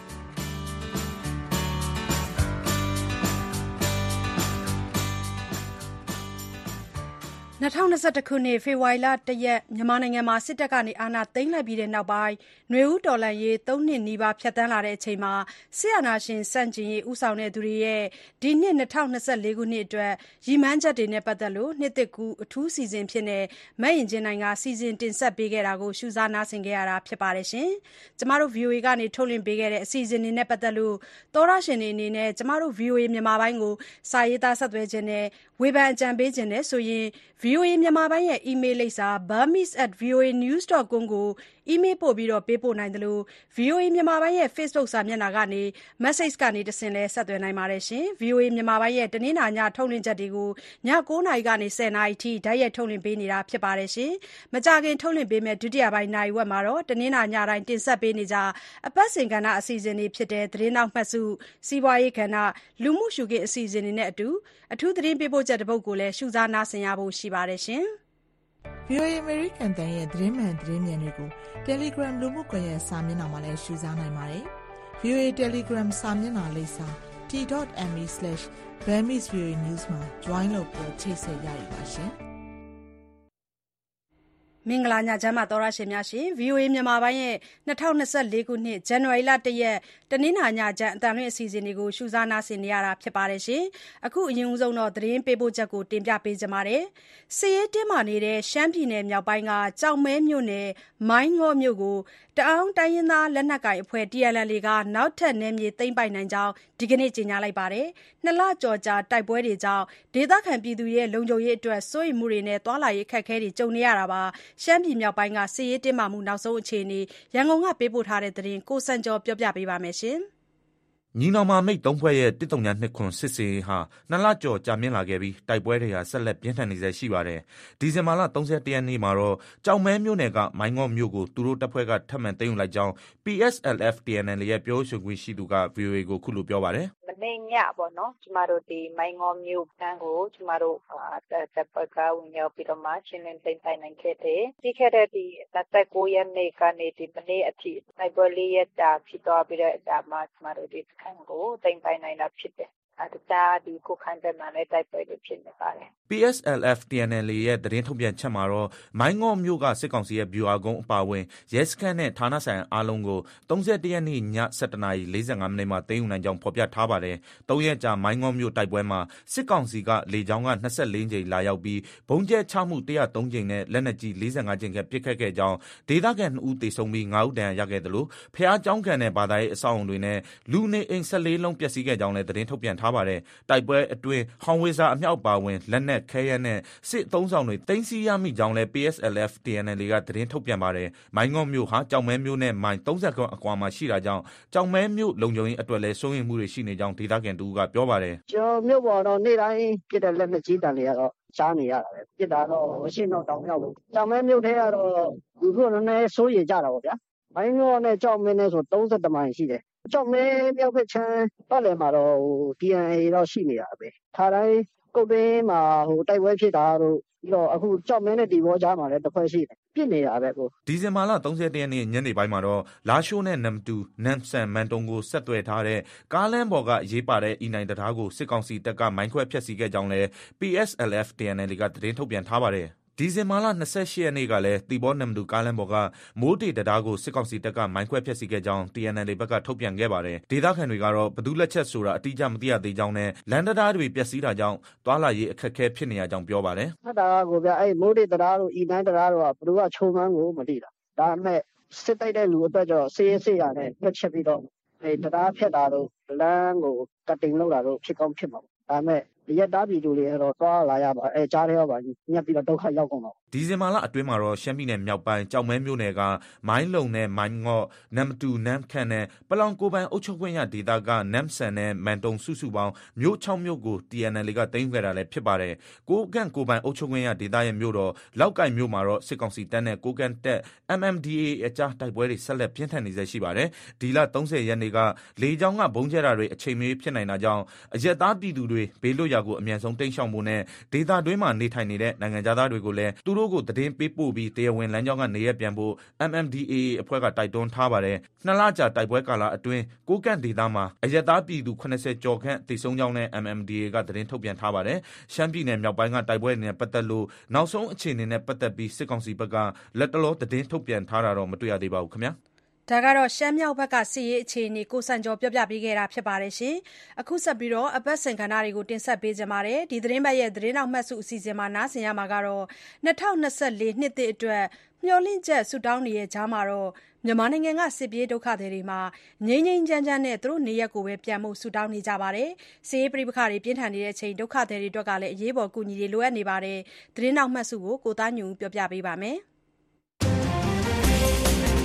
၂၀၂၁ခုနှစ်ဖေဖော်ဝါရီလ၁ရက်မြန်မာနိုင်ငံမှာစစ်တပ်ကနေအာဏာသိမ်းလိုက်ပြီးတဲ့နောက်ပိုင်းနွေဦးတော်လှန်ရေး၃နှစ်နီးပါးဖြတ်သန်းလာတဲ့အချိန်မှာစစ်အာဏာရှင်ဆန့်ကျင်ရေးဦးဆောင်တဲ့သူတွေရဲ့ဒီနှစ်၂၀၂၄ခုနှစ်အတွက်ရည်မှန်းချက်တွေနဲ့ပတ်သက်လို့နှစ်သစ်ကူးအထူးစီစဉ်ဖြစ်တဲ့မတ်ရင်ချင်းနိုင်ကစီစဉ်တင်ဆက်ပေးခဲ့တာကိုရှုစားနားဆင်ခဲ့ရတာဖြစ်ပါတယ်ရှင်။ကျမတို့ V O A ကနေထုတ်လွှင့်ပေးခဲ့တဲ့အစီအစဉ်တွေနဲ့ပတ်သက်လို့သောရရှင်တွေအနေနဲ့ကျမတို့ V O A မြန်မာပိုင်းကိုစာရေးသားဆက်သွယ်ခြင်းနဲ့ဝေဖန်အကြံပေးခြင်းနဲ့ဆိုရင် V O A မြန်မာပိုင်းရဲ့ email လိပ်စာ burmese at voanews dot com ကိုအီးမေးလ်ပို့ပြီးပေးပို့နိုင်သလို ဗွီအိုအေမြန်မာပိုင်းရဲ့ Facebook စာမျက်နှာကနေ Message ကနေတဆင့်လည်းဆက်သွယ်နိုင်ပါတယ်။ ဗွီအိုအေမြန်မာပိုင်းရဲ့တနင်္လာညထုတ်လွှင့်ချက်တွေကိုညကိုးနာရီကနေဆယ်နာရီထိတိုက်ရိုက်ထုတ်လွှင့်ပေးနေတာဖြစ်ပါတယ်။ မကြာခင်ထုတ်လွှင့်ပေးမယ့်ဒုတိယပိုင်းနာရီဝက်မှာတော့တနင်္လာညတိုင်းတင်ဆက်ပေးနေကြအပတ်စဉ်ကဏ္ဍအစီအစဉ်တွေဖြစ်တဲ့သတင်းနောက်မှတ်စု၊စီးပွားရေးကဏ္ဍ၊လူမှုရှုခင်းအစီအစဉ်တွေနဲ့အတူအထူးသတင်းပေးပို့ချက်တစ်ပုဒ်ကိုလည်းရှုစားနားဆင်ရဖို့ရှိပါတယ်။ဗွီအိုအေ American တန်ရဲ့သတင်းမှန်သတင်းမြန်တွေကို Telegram လူမှုကွန်ရက်စာမျက်နှာမှာလည်းရှုစားနိုင်ပါတယ်။ ဗွီအိုအေ Telegram စာမျက်နှာလိပ်စာ t dot m e slash burmese voa news မှာ join လုပ်ပြီးချိတ်ဆက်ရည်ပါရှင်။မင်္ဂလာညချမ်းပါသောရရှင်များရှင် ဗွီအိုအေမြန်မာပိုင်းရဲ့၂၀၂၄ခုနှစ်ဇန်နဝါရီလတစ်ရက်တနင်္လာညချမ်းအတန်လွင့်အစီအစဉ်တွေကိုရှုစားနားဆင်နေရတာဖြစ်ပါတယ်ရှင်။အခုအရင်ဦးဆုံးတော့သတင်းပေးပို့ချက်ကိုတင်ပြပေးကြပါမယ်။စစ်ရေးတင်းမာနေတဲ့ရှမ်းပြည်နယ်မြောက်ပိုင်းကကြောင်မဲမြို့နယ်မိုင်းငေါမြို့ကိုတအောင်းတိုင်းရင်းသားလက်နက်ကိုင်အဖွဲ့ T N L A ကနောက်ထပ်နယ်မြေသိမ်းပိုက်နိုင်ကြောင်းဒီကနေ့ကြေညာလိုက်ပါတယ်။နှစ်လကျော်ကြာတိုက်ပွဲတွေကြောင့်ဒေသခံပြည်သူရဲ့လုံခြုံရေးအတွက်စိုးရိမ်မှုတွေနဲ့သွာလာရေးအခက်အခဲတွေကြုံနေရတာပါ။ရှမ်းပြည်မြောက်ပိုင်းကစစ်ရေးတင်းမာမှုနောက်ဆုံးအခြေအနေရန်ကုန်ကပေးပို့ထားတဲ့သတင်းကိုစံကျော်ပြောပြပေးပါမယ်။ညီနောင်မမိတ်သုံးဖွဲ့ရဲ့တစ်တုံညာနှစ်ခွန်စစ်စင်ဟာနှစ်လကျော်ကြာမြင့်လာခဲ့ပြီးတိုက်ပွဲတွေဟာဆက်လက်ပြင်းထန်နေဆဲရှိပါတယ်။ဒီဇင်ဘာလ၃၁ရက်နေ့မှာတော့ကြောင်မဲမြို့နယ်ကမိုင်းငေါမြို့ကိုသူတို့တပ်ဖွဲ့ကထပ်မံသိမ်းယူလိုက်ကြောင်း P S L F T N L A ရဲ့ပြောဆိုခွင့်ရှိသူက ဗွီအိုအေကိုခုလိုပြောပါတယ်။မနေ့ညပေါ့နော်ကျမတို့ဒီမိုင်းငေါမြို့ကန်းကိုကျမတို့တပ်ဖွဲ့ကဝင်ရောက်ပြီးတော့မှရှင်းလင်းသိမ်းပိုက်နိုင်ခဲ့တယ်။ပြီးခဲ့တဲ့ဒီ၂၉ရက်နေ့ကနေဒီမနေ့အထိတိုက်ပွဲလေးရက်ကြာဖြစ်သွားပြီးတော့ဒါမှကျမတို့ဒီစခန်းကိုသိမ်းပိုက်နိုင်တာဖြစ်တယ်။အဲဒါဒီကိုခန့်တဲ့မှာလည်းတိုက်ပွဲတွေဖြစ်နေပါတယ်။ P S L F T N L A ရဲ့သတင်းထုတ်ပြန်ချက်မှာတော့မိုင်းငေါမြို့ကစစ်ကောင်စီရဲ့ဗျူဟာကုန်းအပါအဝင်ရဲစခန်းနဲ့ဌာနဆိုင်အားလုံးကို၃၁ရက်နေ့ည၁၁နာရီ၄၅မိနစ်မှာသိမ်းယူနိုင်ကြောင်းဖော်ပြထားပါတယ်။၃ရက်ကြာမိုင်းငေါမြို့တိုက်ပွဲမှာစစ်ကောင်စီကလေကြောင်းက၂၄ကြိမ်လာရောက်ပြီးဘုံကျဲချမှု၁၀၃ကြိမ်နဲ့လက်နက်ကြီး၄၅ကြိမ်ခန့်ပစ်ခတ်ခဲ့ကြောင်းဒေသခံ၂ဦးသေဆုံးပြီး၅ဦးဒဏ်ရာရခဲ့သလိုဘုရားကျောင်းခံတဲ့ဘာသာရေးအဆောက်အုံတွေနဲ့လူနေအိမ်၁၄လုံးပျက်စီးခဲ့ကြောင်းလည်းသတင်းထုတ်ပြန်ထားပါတယ်။တိုက်ပွဲအတွင်းဟောင်ဝေစာအမြောက်ပါဝင်လက်နက်ခဲယမ်းနဲ့စစ်အသုံးဆောင်တွေသိမ်းဆည်းရမိကြောင်းလည်း P S L F T N L A ကသတင်းထုတ်ပြန်ပါတယ်။မိုင်းငေါမြို့ဟာကြောင်မဲမြို့နဲ့မိုင်၃၀ခွန်းအကွာမှာရှိတာကြောင့်ကြောင်မဲမြို့လုံခြုံရေးအတွက်လည်းစိုးရိမ်မှုတွေရှိနေကြောင်းဒေသခံတူကပြောပါတယ်။ကျွန်တော်မြို့ပေါ်တော့နေ့တိုင်းပြစ်တဲ့လက်နက်ကြီးတန်တွေကတော့ကြားနေရတာပဲပြစ်တာတော့ရှင်းတော့တောင်မြောက်လို့ကြောင်မဲမြို့ထဲကတော့လူတို့နည်းနည်းစိုးရိမ်ကြတာပေါ့ဗျာ။မိုင်းငေါနဲ့ကြောင်မဲနဲ့ဆို၃၁မိုင်ရှိတယ်။ကြောင်မဲမြောက်ဘက်ချမ်းပတ်လည်မှာတော့ T N L A တော့ရှိနေတာပဲ။ခါတိုင်းကုတ်တွင်းမှာဟိုတိုက်ပွဲဖြစ်တာတို့ပြီးတော့အခုကြောက်မဲနဲ့ဒီဘောကြားမှာလည်းတစ်ဖွဲ့ရှိတယ်ပြစ်နေတာပဲကိုဒီဇင်ဘာလ၃၁ရက်နေ့ညနေပိုင်းမှာတော့လာရှိုးနဲ့နမ်တူနမ်ဆန်မန်တုံကိုဆက်သွယ်ထားတဲ့ကားလမ်းပေါ်ကရေးပါတဲ့အီနိုင်တံတားကိုစစ်ကောင်စီတပ်ကမိုင်းခွဲဖျက်ဆီးခဲ့ကြောင်းလည်း P S L F T N L A ကသတင်းထုတ်ပြန်ထားပါတယ်ဒီဇင်ဘာလ၂၈ရက်နေ့ကလည်းတီဘောနမ်ဒူကားလမ်းပေါ်ကမိုးတေတံတားကိုစစ်ကောင်စီတပ်ကမိုင်းခွဲဖျက်ဆီးခဲ့ကြောင်း T N L A ဘက်ကထုတ်ပြန်ခဲ့ပါတယ်။ဒေသခံတွေကတော့ဘယ်သူလက်ချက်ဆိုတာအတိအကျမသိရသေးကြောင်းနဲ့လမ်းတံတားတွေပျက်စီးတာကြောင့်သွာလာရေးအခက်အခဲဖြစ်နေရကြောင်းပြောပါတယ်။အဲ့ဒါကိုဗျအဲ့မိုးတေတံတားတို့ဤနိုင်တံတားတို့ကဘယ်သူကချုံမှန်းကိုမသိတာ။ဒါပေမဲ့စစ်တိုက်တဲ့လူအတွက်ကျတော့စေးရစေးရနဲ့ပြက်ချက်ပြီးတော့အဲ့တံတားဖြတ်တာတို့လမ်းကိုကတ်တင်လုပ်တာတို့ဖြစ်ကောင်းဖြစ်မှာ။ဒါပေမဲ့ရက်သားပြည်သူတွေကတော့သွားလာရပါအဲကြားထဲရောပါညက်ပြီးတော့ဒုက္ခရောက်ကုန်တော့ဒီဇင်ဘာလအတွင်းမှာတော့ရှမ်းပြည်နယ်မြောက်ပိုင်းကြောင်မဲမြို့နယ်ကမိုင်းလုံနဲ့မိုင်းငေါ့နမ်တူနမ်ခန့်နဲ့ပလောင်ကိုပိုင်အုပ်ချုပ်ခွင့်ရဒေသကနမ်ဆန်နဲ့မန်တုံစုစုပေါင်းမြို့၆မြို့ကို T N L A ကသိမ်းခဲ့တာလည်းဖြစ်ပါတယ်ကိုကန့်ကိုပိုင်အုပ်ချုပ်ခွင့်ရဒေသရဲ့မြို့တော်လောက်ကိုင်မြို့မှာတော့စစ်ကောင်စီတပ်နဲ့ကိုကန့်တပ် M M D A အကြားတိုက်ပွဲတွေဆက်လက်ပြင်းထန်နေဆဲရှိပါတယ်ဒီလ၃၀ရက်နေ့ကလေကြောင်းကဘုံကျဲတာတွေအချိန်မီဖြစ်နိုင်တာကြောင့်အရက်သားပြည်သူတွေဘေးလွတ်ရာကိုအမြန်ဆုံးတိမ်းရှောင်ဖို့နဲ့ဒေသတွင်းမှာနေထိုင်နေတဲ့နိုင်ငံသားတွေကိုလည်းသူတို့ကိုသတင်းပေးပို့ပြီးတရားဝင်လမ်းကြောင်းကနေရပြန်ဖို့ M M D A အဖွဲ့ကတိုက်တွန်းထားပါတယ်။နှစ်လကြာတိုက်ပွဲကာလအတွင်းကိုကန့်ဒေသမှာအရက်သားပြည်သူ၇၀ကျော်ခန့်သေဆုံးကြောင်းနဲ့ M M D A ကသတင်းထုတ်ပြန်ထားပါတယ်။ရှမ်းပြည်နယ်မြောက်ပိုင်းကတိုက်ပွဲတွေနဲ့ပတ်သက်လို့နောက်ဆုံးအခြေအနေနဲ့ပတ်သက်ပြီးစစ်ကောင်စီဘက်ကလက်တလောသတင်းထုတ်ပြန်ထားတာတော့မတွေ့ရသေးပါဘူးခင်ဗျာ။ဒါကတော့ရှမ်းမြောက်ဘက်ကစစ်ရေးအခြေအနေကိုစံကျော်ပြောပြပေးခဲ့တာဖြစ်ပါတယ်ရှင်။အခုဆက်ပြီးတော့အပတ်စဉ်ကဏ္ဍတွေကိုတင်ဆက်ပေးကြပါမယ်။ဒီသတင်းပတ်ရဲ့သတင်းနောက်မှတ်စုအစီအစဉ်မှာနားဆင်ရမှာကတော့၂၀၂၄နှစ်သစ်အတွက်မျှော်လင့်ချက်ဆုတောင်းနေတဲ့ကြားမှာတော့မြန်မာနိုင်ငံကစစ်ပြေးဒုက္ခသည်တွေမှာငြိမ်းငြိမ်းချမ်းချမ်းနဲ့သူတို့နေရက်ကိုပဲပြန်ဖို့ဆုတောင်းနေကြပါတယ်။စစ်ရေးပဋိပက္ခတွေပြင်းထန်နေတဲ့အချိန်ဒုက္ခသည်တွေအတွက်ကလည်းအရေးပေါ်ကူညီတွေလိုအပ်နေပါတယ်။သတင်းနောက်မှတ်စုကိုကိုသားညူပြောပြပေးပါမယ်။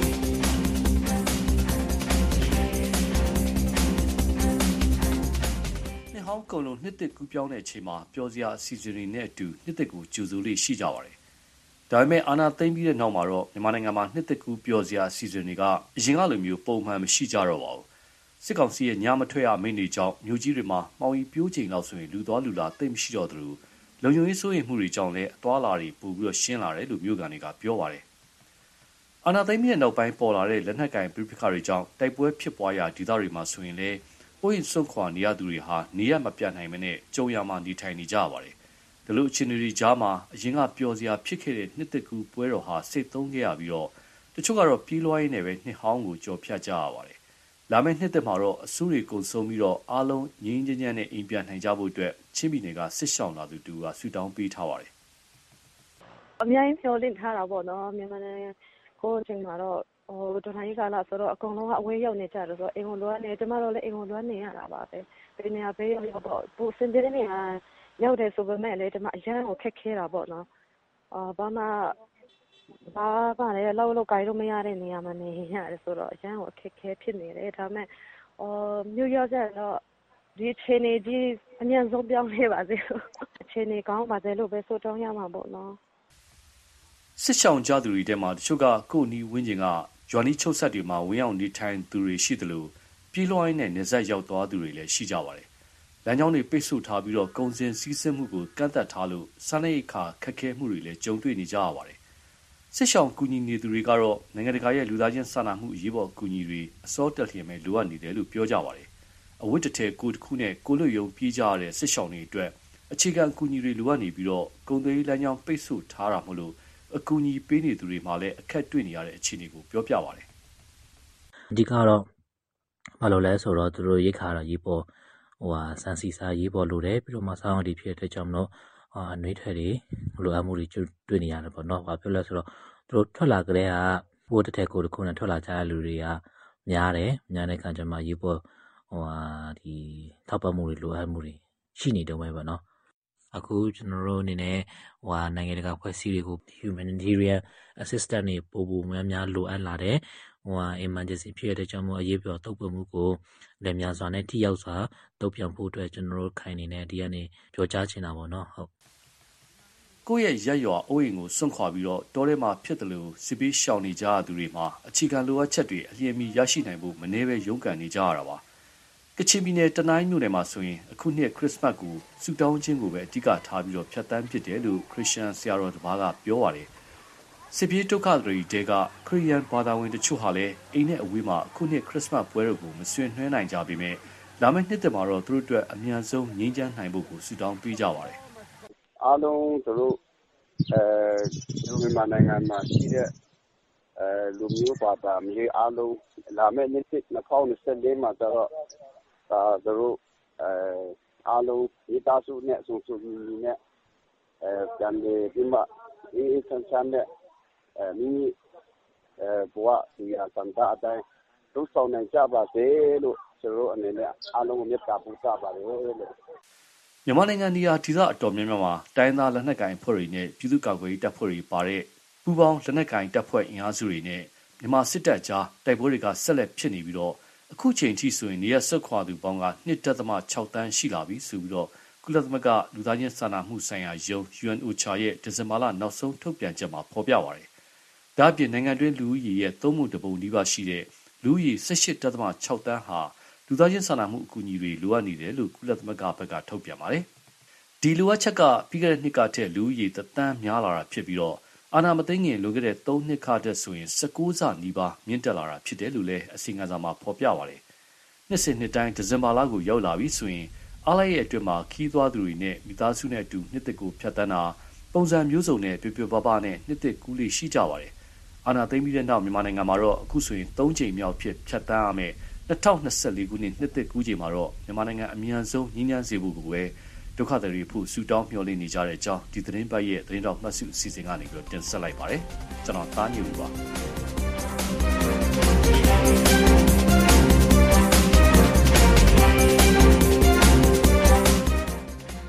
ဟောင်းကုန်လုံးနှစ်သက်ကူးပြောင်းတဲ့အချိန်မှာပျော်စရာအစီအစဉ်တွေနဲ့အတူနှစ်သက်ကူကြိုဆိုလေးရှိကြပါတယ်။ဒါပေမဲ့အာဏာသိမ်းပြီးတဲ့နောက်မှာတော့မြန်မာနိုင်ငံမှာနှစ်သက်ကူပျော်စရာအစီအစဉ်တွေကအရင်ကလိုမျိုးပုံမှန်မရှိကြတော့ပါဘူး။စစ်ကောင်စီရဲ့ညမထွက်ရမိန့်တွေကြောင့်မြို့ကြီးတွေမှာမှောင်ရီပြိုးချိန်လောက်ဆိုရင်လူသွားလူလာသိမ့်မရှိတော့သလိုလုံခြုံရေးစိုးရိမ်မှုတွေကြောင့်လည်းအသွားလာတွေပိုပြီးတော့ရှင်းလာတယ်လို့မြို့ကန်တွေကပြောပါတယ်။အာဏာသိမ်းပြီးတဲ့နောက်ပိုင်းပေါ်လာတဲ့လက်နက်ကင်ပြပခါတွေကြောင့်တိုက်ပွဲဖြစ်ပွားရာဒေသတွေမှာဆိုရင်လည်းပိုရင်စွန့်ခွာနေရသူတွေဟာနေရမပြတ်နိုင်မနဲ့ကြုံရမှာနေထိုင်နေကြပါတယ်။ဒါလို့အခြေအနေတွေကြားမှာအရင်ကပျော်စရာဖြစ်ခဲ့တဲ့နှစ်သက်ကူပွဲတော်ဟာစိတ်သုံးခဲ့ရပြီးတော့တချို့ကတော့ပြေးလွှားရင်းနဲ့ပဲနှစ်ဟောင်းကိုကြော်ဖြတ်ကြရပါတယ်။လာမယ့်နှစ်သက်မှာတော့အစိုးရကုံဆုံးပြီးတော့အားလုံးငြင်းငြင်းညံ့နဲ့အိမ်ပြန်နိုင်ကြဖို့အတွက်ချင်းပြည်နယ်ကစစ်ဆောင်လာသူတူကဆူတောင်းပေးထားပါတယ်။အများကြီးပြောလင့်ထားတာပေါ့နော်မြန်မာနိုင်ငံကိုအချိန်မှာတော့ဟိုဒထိုင်းကာလဆိုတော့အကုန်လုံးကအဝေးရောက်နေကြတယ်ဆိုတော့အိမ်ကိုလွှမ်းနေကျမတို့လည်းအိမ်ကိုလွှမ်းနေရတာပါပဲ။ဒီနေရာဘေးရောက်တော့ပူစင်တဲ့နေရာရောက်တယ်ဆိုပေမဲ့လည်းဒီမှာအရန်ကိုခက်ခဲတာပေါ့နော်။အာဘာမှဘာမှလည်းလောက်လောက်ကြိုင်လို့မရတဲ့နေရာမှာနေရတယ်ဆိုတော့အရန်ကိုခက်ခဲဖြစ်နေတယ်ဒါပေမဲ့အော်မြို့ရောက်ကြတော့ဒီအခြေအနေကြီးအမြန်ဆုံးပြောင်းလဲပါစေ။အခြေအနေကောင်းပါစေလို့ပဲဆိုတောင်းရမှာပေါ့နော်။စစ်ဆောင်ကြသူတွေထဲမှာတချို့ကကိုနီဝင်းကျင်ကရွာနီးချုပ်ဆက်တွေမှာဝင်းအောင်နေထိုင်သူတွေရှိသလိုပြေးလွှားရင်းနဲ့နေဆက်ရောက်သွားသူတွေလည်းရှိကြပါတယ်။လမ်းကြောင်းတွေပိတ်ဆို့ထားပြီးတော့ကုန်စင်စည်းစိမ်မှုကိုကန့်သတ်ထားလို့စားနပ်ရိက္ခာခက်ခဲမှုတွေလည်းကြုံတွေ့နေကြရပါတယ်။စစ်ဆောင်ကူညီနေသူတွေကတော့နိုင်ငံတကာရဲ့လူသားချင်းစာနာမှုအရေးပေါ်ကူညီတွေအစောတက်လျင်မဲ့လိုအပ်နေတယ်လို့ပြောကြပါတယ်။အဝတ်တထည်ကိုတစ်ခုနဲ့ကိုလွတ်ယုံပြေးကြရတဲ့စစ်ဆောင်တွေအတွက်အခြေခံကူညီတွေလိုအပ်နေပြီးတော့ကုန်သွယ်ရေးလမ်းကြောင်းပိတ်ဆို့ထားတာမို့လို့အကူအညီပေးနေသူတွေမှလည်းအခက်တွေ့နေရတဲ့အခြေအနေကိုပြောပြပါတယ်။အဓိကတော့ဘာလို့လဲဆိုတော့သူတို့ရိတ်ခါတော့ရေးပေါ်ဟိုဟာစန်စီစာရေးပေါ်လိုတယ်ပြီးတော့မှစောင်းဒီဖြစ်တဲ့ကြောင့်မလို့အာနှွေးထွက်တွေလိုအပ်မှုတွေတွေ့နေရတယ်ပေါ့နော်။ဘာဖြစ်လဲဆိုတော့သူတို့ထွက်လာကြတဲ့ကဘိုးတစ်ထက်ကိုတစ်ခုနဲ့ထွက်လာကြတဲ့လူတွေကများတယ်။များတဲ့ခါကျမှရေးပေါ်ဟိုဟာဒီထောက်ပံ့မှုတွေလိုအပ်မှုတွေရှိနေတော့ပဲပေါ့နော်။အခုကျွန်တော်တို့အနေနဲ့ဟိုဟာနိုင်ငံတကာဖွဲ့စည်းတွေကို humanitarian assistance တွေပို့ပို့များများလိုအပ်လာတယ်ဟိုဟာ emergency ဖြစ်တဲ့ကြောင့်မို့အရေးပေါ်တုံ့ပြန်မှုကိုလည်းများစွာနဲ့ထိရောက်စွာတုံ့ပြန်ဖို့အတွက်ကျွန်တော်တို့ခိုင်နေတဲ့ဒီကနေပြောကြားချင်တာပေါ့နော်ဟုတ်ကိုယ့်ရဲ့ရက်ရွာအိုးအိမ်ကိုစွန့်ခွာပြီးတော့တောထဲမှာဖြစ်တယ်လို့စစ်ပေးရှောင်နေကြရသူတွေမှာအခြေခံလိုအပ်ချက်တွေအလျင်မီရရှိနိုင်ဖို့မနှဲပဲရုန်းကန်နေကြရတာပါကချင်ပြည်နယ်တနိုင်းမြို့နယ်မှာဆိုရင်အခုနှစ်ခရစ်စမတ်ကိုစူတောင်းခြင်းကိုပဲအဓိကထားပြီးတော့ဖြတ်တန်းဖြစ်တယ်လို့ခရစ်ယာန်ဆရာတော်တစ်ပါးကပြောပါတယ်စစ်ပြေးဒုက္ခတွေတဲကခရစ်ယာန်ဘာသာဝင်တချို့ဟာလည်းအိမ်နဲ့အဝေးမှာအခုနှစ်ခရစ်စမတ်ပွဲတော်ကိုမဆွေးနွှဲနိုင်ကြပေမဲ့လာမယ့်နှစ်တည်းမှာတော့သူတို့အတွက်အမြန်ဆုံးငြိမ်းချမ်းနိုင်ဖို့ကိုစူတောင်းပေးကြပါတယ်အားလုံးသူတို့အဲဒီမြန်မာနိုင်ငံမှာရှိတဲ့အဲလူမျိုးဘာသာမျိုးအားလုံးလာမယ့်နှစ်နှစ်၂၀၂၄မှာတော့ဒါတို့အဲအားလုံးဒီသားစုနဲ့စုစုနဲ့အဲပြန်ပြီးမှဒီဆန်းဆန်းနဲ့အဲမိအဲဘဝဒီအစံတာအတိုင်းသူဆောင်နိုင်ကြပါစေလို့ကျွန်တော်အနေနဲ့အားလုံးကိုမေတ္တာပို့သပါတယ်လို့မြန်မာနိုင်ငံနေရာဒေသအတော်များများမှာတိုင်းသားလက်နက်ကိုင်အဖွဲ့တွေနဲ့ပြည်သူ့ကာကွယ်ရေးတပ်ဖွဲ့တွေပါတဲ့ပူးပေါင်းလက်နက်ကိုင်တပ်ဖွဲ့အင်အားစုတွေနဲ့မြန်မာစစ်တပ်ကြားတိုက်ပွဲတွေကဆက်လက်ဖြစ်နေပြီးတော့အခုချိန်ထိဆိုရင်နေရဆွတ်ခွာသူပေါင်းက ၂ဒသမ၆တန်းရှိလာပြီဆိုပြီးတော့ကုလသမဂ္ဂလူသားချင်းစာနာမှုဆိုင်ရာယုံ ယူအန်အိုချာ ရဲ့ဒီဇင်ဘာလနောက်ဆုံးထုတ်ပြန်ချက်မှာဖော်ပြပါတယ်။ဒါ့အပြင်နိုင်ငံတွင်းလူဦးရေရဲ့သုံးမှုတစ်ပုံနီးပါးရှိတဲ့လူဦးရေ၁၈ဒသမ၆တန်းဟာလူသားချင်းစာနာမှုအကူအညီတွေလိုအပ်နေတယ်လို့ကုလသမဂ္ဂဘက်ကထုတ်ပြန်ပါတယ်။ဒီလိုအပ်ချက်ကပြီးခဲ့တဲ့နှစ်ကထက်လူဦးရေတစ်သန်းများလာတာဖြစ်ပြီးတော့အာဏာမသိမ်းခင်လွန်ခဲ့တဲ့၃နှစ်ခါတည်းဆိုရင်၁၉ဆနီးပါးမြင့်တက်လာတာဖြစ်တယ်လို့လည်းအစီအငံစာမှာဖော်ပြပါတယ်။နှစ်စဉ်နှစ်တိုင်းဒီဇင်ဘာလကိုရောက်လာပြီဆိုရင်အားလိုက်ရဲ့အတွင်းမှာခီးသွားသူတွေနဲ့မိသားစုနဲ့အတူနှစ်သက်ကိုဖြတ်တန်းတာပုံစံမျိုးစုံနဲ့ပြပြပပနဲ့နှစ်သက်ကူးလေးရှိကြပါတယ်။အာဏာသိမ်းပြီးတဲ့နောက်မြန်မာနိုင်ငံမှာတော့အခုဆိုရင်၃ချိန်မြောက်ဖြစ်ဖြတ်တန်းရမယ်၂၀၂၄ခုနှစ်နှစ်သက်ကူးချိန်မှာတော့မြန်မာနိုင်ငံအမြန်ဆုံးငြိမ်းချမ်းစေဖို့ကိုပဲဒုက္ခသည်တွေဖို့ဆူတောင်းမျှော်လင့်နေကြတဲ့အကြောင်းဒီသတင်းပတ်ရဲ့သတင်းတော်မှတ်စုအစီအစဉ်ကနေပြီးတင်ဆက်လိုက်ပါတယ်။ကျွန်တော်သားညူပါ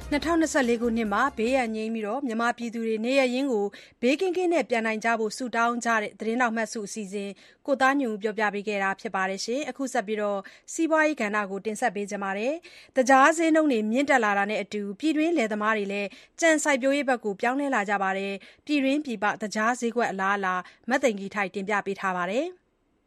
၂၀၂၄ ခုနှစ်မှာဘေးရန်ငြိမ်းပြီးမြန်မာပြည်သူတွေနေရပ်ရင်းကိုဘေးကင်းကင်းနဲ့ပြန်နိုင်ကြဖို့ဆုတောင်းကြတဲ့သတင်းတော်မှတ်စုအစီအစဉ်ကိုသားညွန့်ပြောပြပေးခဲ့တာဖြစ်ပါတယ်။အခုဆက်ပြီးစီးပွားရေးကဏ္ဍကိုတင်ဆက်ပေးကြပါမယ်။တကြားဈေးနှုန်းတွေမြင့်တက်လာတာနဲ့အတူပြည်တွင်းလယ်သမားတွေလည်းကြံစိုက်ပျိုးရေးဘက်ကိုပြောင်းလဲလာကြပါတယ်။ပြည်တွင်းပြည်ပတကြားဈေးကွက်အလားအလာမသိင်္ဂီထိုက်တင်ပြပေးထားပါတယ်။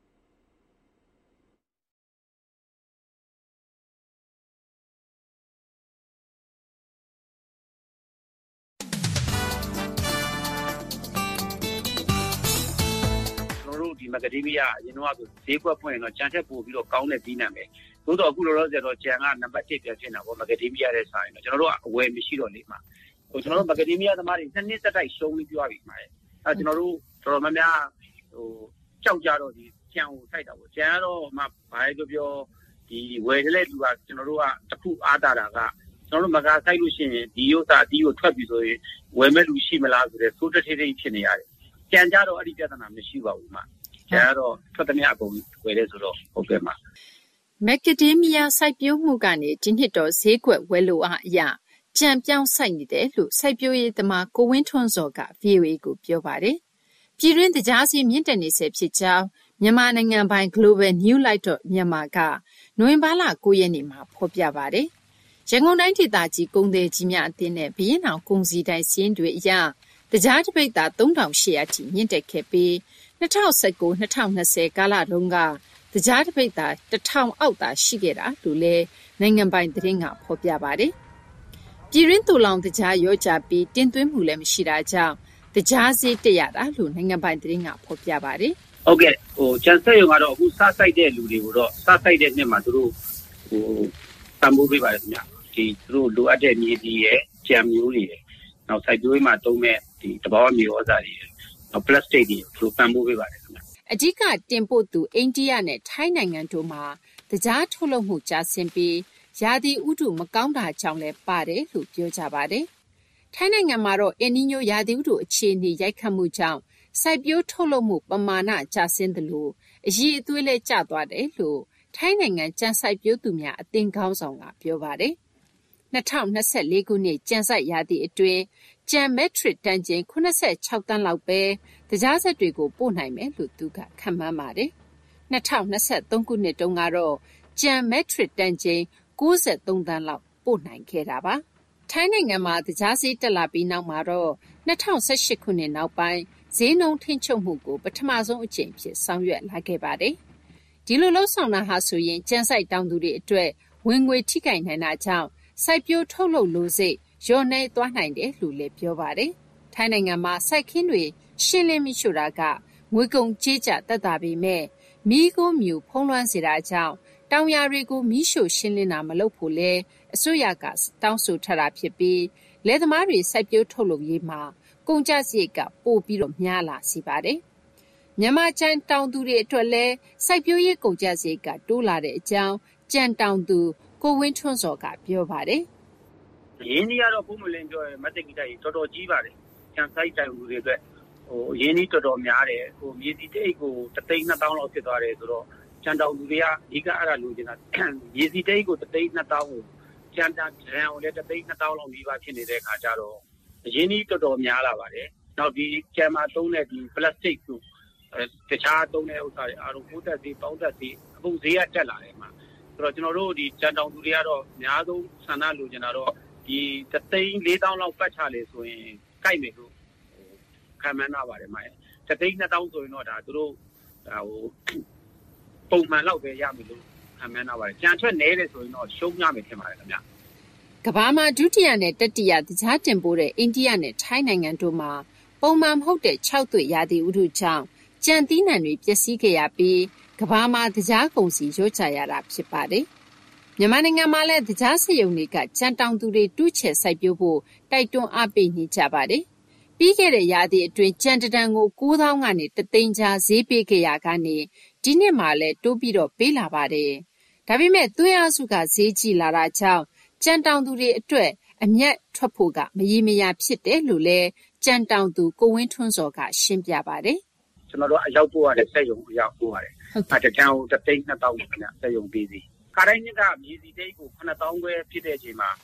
ဒီမက်ဂဒီမီယာအရင်တော့ဈေးကွက်ဖွင့်ရင်တော့ကြံထက်ပို့ပြီးတော့ကောင်းတဲ့ဈေးနှံပဲ။သို့တော့အခုလောလောဆယ်တော့ကြံကနံပါတ်တစ်ပြန်ဖြစ်နေတာပေါ့မက်ဂဒီမီယာရဲ့ဆိုင်တော့ကျွန်တော်တို့ကအဝယ်မရှိတော့လေမှာ။ဟိုကျွန်တော်တို့မက်ဂဒီမီယာသမားတွေနှစ်နှစ်သက်တိုက်ရှုံးပြီးပြောရပြီမှာ။အဲကျွန်တော်တို့တော်တော်များများဟိုကြောက်ကြတော့ဒီကြံကိုစိုက်တာပေါ့။ကြံကတော့မှဘာလဲပြောပြောဒီဝယ်တဲ့လူကကျွန်တော်တို့ကတစ်ခုအားတာတာကကျွန်တော်တို့မကာစိုက်လို့ရှိရင်ဒီဥစ္စာအတီးကိုထွက်ပြီးဆိုရင်ဝယ်မဲ့လူရှိမလားဆိုတဲ့သိုးတစ်ထိထိဖြစ်နေရတယ်။ကြံကြတော့အဲ့ဒီပြဿနာမရှိပါဘူးမှာ။ကျတော့ထွက်သမျှအကုန်ဝယ်လဲဆိုတော့ဟုတ်ကဲ့မှာမက်ဂဒီမီယာစိုက်ပျိုးမှုကနေဒီနှစ်တော့ဈေးကွက်ဝယ်လိုအားအရာကြံပြောင်းစိုက်နေတယ်လို့စိုက်ပျိုးရေးသမားကိုဝင်းထွန်းစောက ဗွီအိုအေ ကိုပြောပါတယ်။ပြည်တွင်းတကြားစီမြင့်တက်နေစေဖြစ်ကြောင်းမြန်မာနိုင်ငံပိုင် Global New Light Myanmar ကနိုဝင်ဘာလကိုရက်နေ့မှာဖော်ပြပါတယ်။ရန်ကုန်တိုင်းဒေသကြီးကုန်သည်ကြီးများအသင်းနဲ့ဘရင်အောင်ကုန်စည်တိုင်းစီးရင်တွေအရတကြားတစ်ပိတ်သားသုံးထောင်ရှစ်ရာထိမြင့်တက်ခဲ့ပြီး၂၀၁၉-၂၀၂၀ကာလတုန်းကတကြားတစ်ပိတ်သားတစ်ထောင်အောက်သာရှိခဲ့တာလို့လည်းနိုင်ငံပိုင်သတင်းကဖော်ပြပါတယ်။ပြည်ရင်းတူလောင်တကြားရောကြပြီးတင်သွင်းမှုလည်းမရှိတာကြောင့်တကြားဈေးတက်ရတာလို့နိုင်ငံပိုင်သတင်းကဖော်ပြပါတယ်။ဟုတ်ကဲ့ဟိုကျန်ဆက်ရုံကတော့အခုစားစိုက်တဲ့လူတွေကိုတော့စားစိုက်တဲ့နှစ်မှာသူတို့ဟိုတန်ဖိုးပေးပါတယ်ခင်ဗျ။ဒီသူတို့လိုအပ်တဲ့မြေကြီးရဲ့ကြံမျိုးတွေနောက်စိုက်ပျိုးရေးမှာတုံးမဲ့ဒီတဘာဝမြေဩဇာတွေပလတ်စတစ်တွေသူပံ့ပိုးပေးပါတယ်ခင်ဗျအဓိကတင်ပို့သူအိန္ဒိယနဲ့ထိုင်းနိုင်ငံတို့မှာတကြားထုတ်လုပ်မှုကျဆင်းပြီးရာသီဥတုမကောင်းတာကြောင့်လည်းပါတယ်လို့ပြောကြပါတယ်။ထိုင်းနိုင်ငံမှာတော့အယ်နီညိုရာသီဥတုအခြေအနေရိုက်ခတ်မှုကြောင့်စိုက်ပျိုးထုတ်လုပ်မှုပမာဏကျဆင်းသလိုအရည်အသွေးလည်းကျသွားတယ်လို့ထိုင်းနိုင်ငံကြံစိုက်ပျိုးသူများအသင်းခေါင်းဆောင်ကပြောပါတယ်။၂၀၂၄ခုနှစ်ကြံစိုက်ရာသီအတွင်းကြံမက်ထရစ်တန်ချိန်၇၆တန်းလောက်ပဲတကြားဆက်တွေကိုပို့နိုင်မယ်လို့သူကခန့်မှန်းပါတယ်။၂၀၂၃ခုနှစ်တုန်းကတော့ကြံမက်ထရစ်တန်ချိန်၉၃တန်းလောက်ပို့နိုင်ခဲ့တာပါ။ထိုင်းနိုင်ငံမှာတကြားဈေးတက်လာပြီးနောက်မှာတော့၂၀၁၈ခုနှစ်နောက်ပိုင်းဈေးနှုန်းထိန်းချုပ်မှုကိုပထမဆုံးအကြိမ်ဖြစ်ဆောင်ရွက်လာခဲ့ပါတယ်။ဒီလိုလှုပ်ဆောင်တာဟာဆိုရင်ကြံစိုက်တောင်သူတွေအတွက်ဝင်ငွေထိခိုက်နိုင်တာကြောင့်စိုက်ပျိုးထုတ်လုပ်လိုစိတ်လျော့နှဲသွားနိုင်တယ်လို့လည်းပြောပါတယ်။ထိုင်းနိုင်ငံမှာစိုက်ခင်းတွေရှင်းလင်းမရှိတာကငွေကုန်ကြေးကျသက်သာပေမဲ့မီးကိုမြူဖုံးလွှမ်းစေတာကြောင့်တောင်ယာတွေကိုမီးရှို့ရှင်းလင်းတာမလုပ်ဖို့လဲအစိုးရကတောင်းဆိုထားတာဖြစ်ပြီးလယ်သမားတွေစိုက်ပျိုးထုတ်လုပ်ရေးမှာကုန်ကျစရိတ်ကပိုပြီးတော့များလာစေပါတယ်။မြန်မာကျန်တောင်သူတွေအတွက်လဲစိုက်ပျိုးရေးကုန်ကျစရိတ်ကတိုးလာတဲ့အကြောင်းကြံတောင်သူကိုဝင်းထွန်းစောကပြောပါတယ်။ရင်းနှီးကတော့ပုံမလင်းပြောရင်မတ်တက်ကီတိုက်တော်တော်ကြီးပါတယ်။ကျန်စိုက်တိုင်လူတွေအတွက်ဟိုရင်းနှီးတော်တော်များတယ်ဟိုမြေစီတိတ်ကိုတသိန်းနှစ်သောင်းလောက်ဖြစ်သွားတယ်ဆိုတော့ကျန်တောင်လူတွေကအဓိကအဲ့ဒါလိုချင်တာမြေစီတိတ်ကိုတသိန်းနှစ်သောင်းကိုကျန်တာဒရန်ကိုလည်းတသိန်းနှစ်သောင်းလောက်ပြီးပါဖြစ်နေတဲ့အခါကျတော့ရင်းနှီးတော်တော်များလာပါတယ်။နောက်ဒီကျန်မှာသုံးတဲ့ဒီပလတ်စတစ်ကိုတခြားသုံးတဲ့ဥစ္စာတွေအားလုံးပိုးသက်စီပေါင်းသက်စီအခုဈေးကတက်လာတယ်မှာဆိုတော့ကျွန်တော်တို့ဒီကျန်တောင်သူတွေကတော့အများဆုံးဆန္ဒလိုချင်တာတော့ဒီတသိန်းလေးသောင်းလောက်ပတ်ချလေဆိုရင်ကြိုက်မယ်လို့ခံမှန်းရပါတယ်မှာတသိန်းနှစ်သောင်းဆိုရင်တော့ဒါသူတို့ဒါဟိုပုံမှန်လောက်ပဲရမယ်လို့ခံမှန်းရပါတယ်ကြံထွက်နေတယ်ဆိုရင်တော့ရှုံးရမယ်ထင်ပါတယ်ခင်ဗျကမ္ဘာမှာဒုတိယနဲ့တတိယတခြားတင်ပို့တဲ့အိန္ဒိယနဲ့ထိုင်းနိုင်ငံတို့မှာပုံမှန်မဟုတ်တဲ့ခြောက်သွေ့ရာသီဥတုကြောင့်ကြံသီးနှံတွေပျက်စီးခဲ့ရပြီးကမ္ဘာမှာတကြားကုန်စီရောချရတာဖြစ်ပါတယ်။မြန်မာနိုင်ငံမှာလည်းတကြားစက်ရုံတွေကကြံတောင်သူတွေတူးချဲစိုက်ပျိုးဖို့တိုက်တွန်းအားပေးနေကြပါတယ်။ပြီးခဲ့တဲ့ရာသီအတွင်းကြံတတန်ကိုကိုးသောင်းကနေတသိန်းကြားဈေးပေးခဲ့ရကနေဒီနှစ်မှာလည်းတိုးပြီးတော့ပေးလာပါတယ်။ဒါပေမဲ့သွေးအားစုကဈေးကြီးလာတာကြောင့်ကြံတောင်သူတွေအတွက်အမျက်ထွက်ဖို့ကမရေမရာဖြစ်တယ်လို့လည်းကြံတောင်သူကိုဝင်းထွန်းစောကရှင်းပြပါတယ်။ကျွန်တော်တို့အရောက်ပို့ရတဲ့စက်ရုံအရောက်ပို့ရတယ်။အဲတကြံကိုတသိန်းနှစ်သောင်းခင်ဗျစက်ရုံပေးစီ။ခါတိုင်းနှစ်ကမြေစီတိတ်ကိုခုနှစ်သောင်းခွဲဖြစ်တဲ့အချိန်မှာကြ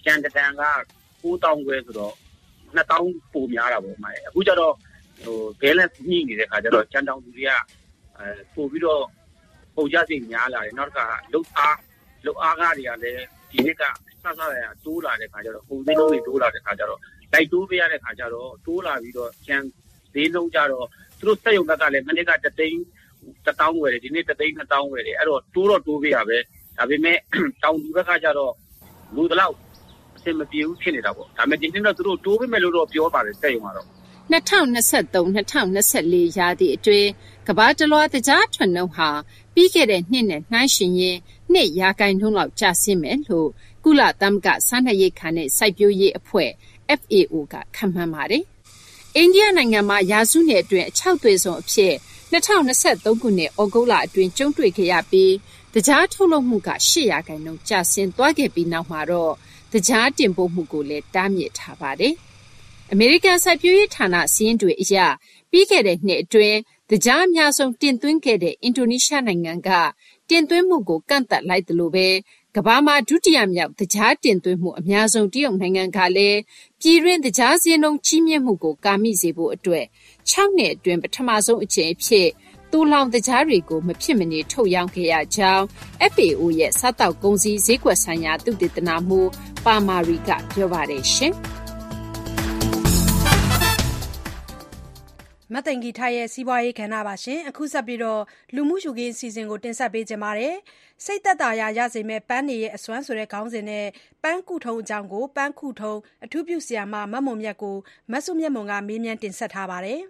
ကြံတန်ကကိုးသောင်းခွဲဆိုတော့နှစ်သောင်းပိုများတာပေါ့မှာအခုကျတော့ဟို balance ညှိနေတဲ့ခါကျတော့ကြံတောင်သူတွေကအဲပို့ပြီးတော့ပုံကြစိတ်များလာတယ်နောက်တစ်ခါလုတ်အားလုတ်အားကားတွေကလည်းဒီနှစ်ကဆဆရရတိုးလာတဲ့ခါကျတော့ပုံစံလုံးတွေတိုးလာတဲ့ခါကျတော့လိုက်တိုးပေးရတဲ့ခါကျတော့တိုးလာပြီးတော့ကြံဈေးလုံးကြတော့သူတို့စက်ရုံဘက်ကလည်းမနေ့ကတသိန်းတစ်တောင်းဝယ်တယ်ဒီနေ့တသိန်းနှစ်တောင်းဝယ်တယ်အဲ့တော့တိုးတော့တိုးပေးရပဲဒါပေမဲ့တောင်သူဘက်ကကျတော့လူတလောက်အဆင်မပြေဘူးဖြစ်နေတာပေါ့ဒါပေမဲ့ဒီနေ့တော့သူတို့တိုးပေးမယ်လို့တော့ပြောပါတယ်စက်ရုံကတော့၂၀၂၃-၂၀၂၄ ရာသီအတွင်းကမ္ဘာတလွှားသကြားထွက်နှုန်းဟာပြီးခဲ့တဲ့နှစ်နဲ့နှိုင်းယှဉ်ရင်၂ရာခိုင်နှုန်းလောက်ကျဆင်းမယ်လို့ကုလသမဂ္ဂစားနပ်ရိက္ခာနဲ့စိုက်ပျိုးရေးအဖွဲ့ F A O ကခန့်မှန်းပါတယ်။အိန္ဒိယနိုင်ငံမှာရာစုနှစ်အတွင်းအခြောက်သွေးဆုံးအဖြစ်၂၀၂၃ခုနှစ်ဩဂုတ်လအတွင်းကြုံတွေ့ခဲ့ရပြီးသကြားထုတ်လုပ်မှုက၈ရာခိုင်နှုန်းကျဆင်းသွားခဲ့ပြီးနောက်မှာတော့သကြားတင်ပို့မှုကိုလည်းတားမြစ်ထားပါတယ်။အမေရိကန်စိုက်ပျိုးရေးဌာနစီးရင်တွေအရပြီးခဲ့တဲ့နှစ်အတွင်းသကြားအများဆုံးတင်သွင်းခဲ့တဲ့အင်ဒိုနီးရှားနိုင်ငံကတင်သွင်းမှုကိုကန့်သတ်လိုက်သလိုပဲကမ္ဘာမှာဒုတိယမြောက်သကြားတင်သွင်းမှုအများဆုံးတရုတ်နိုင်ငံကလည်းပြည်တွင်းသကြားဈေးနှုန်းကြီးမြင့်မှုကိုကာမိစေဖို့အတွက်၆နှစ်အတွင်းပထမဆုံးအကြိမ်အဖြစ်တူလောင်သကြားတွေကိုမဖြစ်မနေထုတ်ရောင်းခဲ့ရကြောင်း F A O ရဲ့စားတောက်ကုန်စည်ဈေးကွက်ဆိုင်ရာသုတေသနမှူးပါမာရီကပြောပါတယ်ရှင်။မသိင်္ဂီထိုက်ရဲ့စီးပွားရေးကဏ္ဍပါရှင်အခုဆက်ပြီးတော့လူမှုရှုခင်းအစီအစဉ်ကိုတင်ဆက်ပေးကြပါမယ်စိတ်သက်သာရာရစေမဲ့ပန်းနေရဲ့အစွမ်းဆိုတဲ့ခေါင်းစဉ်နဲ့ပန်းကုထုံအကြောင်းကိုပန်းကုထုံအထူးပြုဆရာမမတ်မွန်မြတ်ကိုမဆုမြတ်မွန်ကမေးမြန်းတင်ဆက်ထားပါတယ်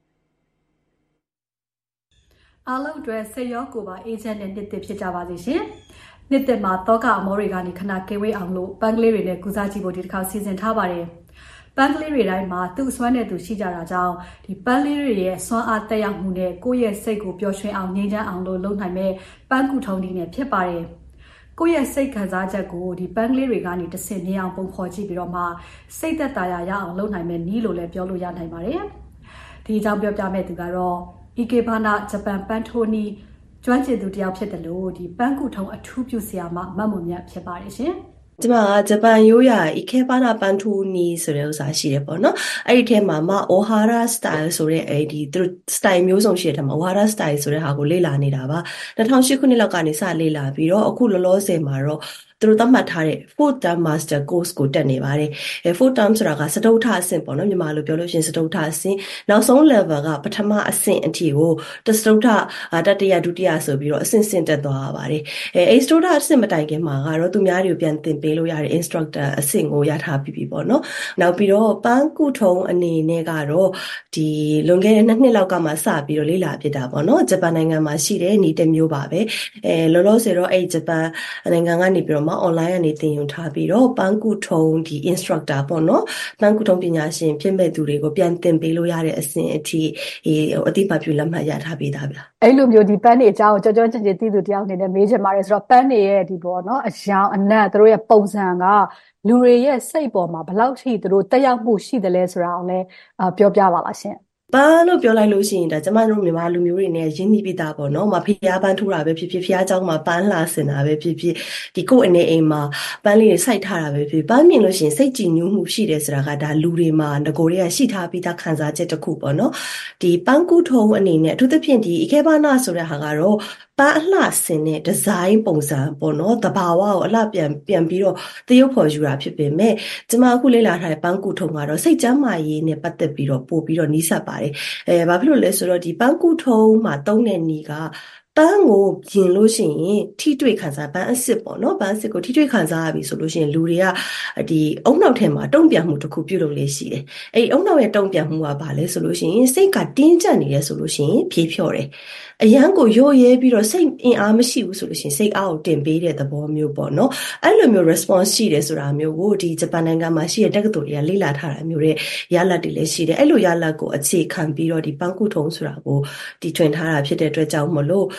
အားလုံးအတွက်စိတ်ရောကိုယ်ပါအေးချမ်းတဲ့နှစ်သစ်ဖြစ်ကြပါစေရှင်နှစ်သစ်မှာတောကအမောတွေကနေခဏကင်းဝေးအောင်လို့ပန်းကလေးတွေနဲ့ကုစားကြည့်ဖို့ဒီတစ်ခါစီစဉ်ထားပါတယ်ပန်းကလေးတွေတိုင်းမှာသူ့အစွမ်းနဲ့သူရှိကြတာကြောင့်ဒီပန်းလေးတွေရဲ့စွမ်းအားတက်ရောက်မှုနဲ့ကိုယ့်ရဲ့စိတ်ကိုပျော်ရွှင်အောင်ငြိမ်းချမ်းအောင်လို့လုပ်နိုင်မဲ့ပန်းကုထုံနည်းနဲ့ဖြစ်ပါတယ်။ကိုယ့်ရဲ့စိတ်ခံစားချက်ကိုဒီပန်းကလေးတွေကနေတစ်ဆင့်မြင်အောင်ပုံဖော်ကြည့်ပြီးတော့မှစိတ်သက်သာရာရအောင်လုပ်နိုင်မဲ့နည်းလို့လည်းပြောလို့ရနိုင်ပါတယ်။ဒီအကြောင်းပြောပြမဲ့သူကတော့ Ikebana ဂျပန်ပန်းထိုးနည်းကျွမ်းကျင်သူတယောက်ဖြစ်တယ်လို့ဒီပန်းကုထုံအထူးပြုဆရာမမတ်မွန်မြတ်ဖြစ်ပါတယ်ရှင်။ဒီမှာဂျပန်ရိုးရာအခေပါနာပန်ထူနီဆိုတဲ့ဥစ္စာရှိတယ်ပေါ့နော်အဲ့ဒီထဲမှာမအိုဟာရာစတိုင်ဆိုတဲ့အဲ့ဒီသူစတိုင်မျိုးစုံရှိတဲ့ထဲမှာအိုဟာရာစတိုင်ဆိုတဲ့ဟာကိုလေ့လာနေတာပါ၂၀၀၈ခုနှစ်လောက်ကနေစလေ့လာပြီးတော့အခုလောလောဆယ်မှာတော့သူတို့သတ်မှတ်ထားတဲ့ fourth term master course ကိုတက်နေပါတယ်အဲ fourth term ဆိုတာကစတုထအဆင့်ပေါ့နော်မြန်မာလိုပြောလို့ရှိရင်စတုထအဆင့်နောက်ဆုံး level ကပထမအဆင့်အထိကိုတစတုထတတိယဒုတိယဆိုပြီးတော့အဆင့်ဆင့်တက်သွားပါတယ်အဲအဲစတုထအဆင့်မတိုင်ခင်မှာကတော့သူများတွေကိုပြန်သင်ပေးလို့ရတဲ့ instructor အဆင့်ကိုရထားပြီးပြီပေါ့နော်နောက်ပြီးတော့ပန်းကုထုံအနေနဲ့ကတော့ဒီလွန်ခဲ့တဲ့နှစ်နှစ်လောက်ကမှစပြီးတော့လေ့လာဖြစ်တာပေါ့နော်ဂျပန်နိုင်ငံမှာရှိတဲ့ဤတစ်မျိုးပါပဲအဲလောလောဆယ်တော့အဲဂျပန်နိုင်ငံကနေပြီးတော့online ကနေသင်ယူထားပြီးတော့ပန်းကုထုံဒီ instructor ပေါ့နော်ပန်းကုထုံပညာရှင်ဖြစ်မဲ့သူတွေကိုပြန်သင်ပေးလို့ရတဲ့အဆင့်အထိဟိုအတိအပြုလက်မှတ်ရထားပေးတာဗျအဲ့လိုမျိုးဒီပန်းတွေအကြောင်းကိုကြောကြောကျင်ကျင်သိသူတယောက်အနေနဲ့မေးချင်ပါတယ်ဆိုတော့ပန်းတွေရဲ့ဒီပေါ့နော်အယောင်အနက်သူတို့ရဲ့ပုံစံကလူတွေရဲ့စိတ်ပေါ်မှာဘယ်လောက်ထိသူတို့တက်ရောက်မှုရှိတယ်လဲဆိုတာအောင်လည်းပြောပြပါလားရှင်ပန်းလို့ပြောလိုက်လို့ရှိရင်ဒါကျမတို့မြန်မာလူမျိုးတွေနဲ့ရင်းနှီးပြီးသားပေါ့နော်။မဖျားပန်းထူတာပဲဖြစ်ဖြစ်ဖျားเจ้าမှာပန်းလှဆင်တာပဲဖြစ်ဖြစ်ဒီကိုယ်အနေအိမ်မှာပန်းလေးတွေစိုက်ထားတာပဲဖြစ်ပန်းမြင်လို့ရှိရင်စိတ်ကြည်ညိုမှုရှိတယ်ဆိုတာကဒါလူတွေမှာငကိုတွေကရှိထားပြီးသားခံစားချက်တစ်ခုပေါ့နော်။ဒီပန်းကုထုံအနေနဲ့အထူးသဖြင့်ဒီအခေဘာနာဆိုတဲ့ဟာကတော့ပန်းအလှဆင်တဲ့ဒီဇိုင်းပုံစံပေါ့နော်တဘာဝကိုအလှပြန်ပြန်ပြီးတော့တရုပ်ဖော်ယူတာဖြစ်ပေမဲ့ကျမအခုလေ့လာထားတဲ့ပန်းကုထုံကတော့စိတ်ကျမ်းမာရေးနဲ့ပတ်သက်ပြီးတော့ပို့ပြီးတော့နီးစပ်ပါတယ်အဲဘာဖြစ်လို့လဲဆိုတော့ဒီပန်းကုထုံမှာတုံးတဲ့နီးကပန်းကိုပြင်လို့ရှိရင်ထိတွေ့ခံစားပန်းအစ်စ်ပေါ့နော်ပန်းအစ်စ်ကိုထိတွေ့ခံစားရပြီဆိုလို့ရှိရင်လူတွေကဒီအုံနောက်ထဲမှာတုံ့ပြန်မှုတစ်ခုပြုလုပ်လေးရှိတယ်အဲ့ဒီအုံနောက်ရဲ့တုံ့ပြန်မှုကဘာလဲဆိုလို့ရှိရင်စိတ်ကတင်းကျပ်နေတယ်ဆိုလို့ရှိရင်ဖြေးဖြော့တယ်အရန်ကိုရိုးရဲပြီးတော့စိတ်အင်အားမရှိဘူးဆိုလို့ရှိရင်စိတ်အားကိုတင်ပေးတဲ့သဘောမျိုးပေါ့နော်အဲ့လိုမျိုး response ရှိတယ်ဆိုတာမျိုးကိုဒီဂျပန်နိုင်ငံမှာရှိတဲ့တက္ကသိုလ်တွေကလေ့လာထားတာမျိုးတွေရလဒ်တွေလည်းရှိတယ်အဲ့လိုရလဒ်ကိုအခြေခံပြီးတော့ဒီပန်းကုထုံဆိုတာကိုတီထွင်ထားတာဖြစ်တဲ့အတွက်ကြောင့်မလို့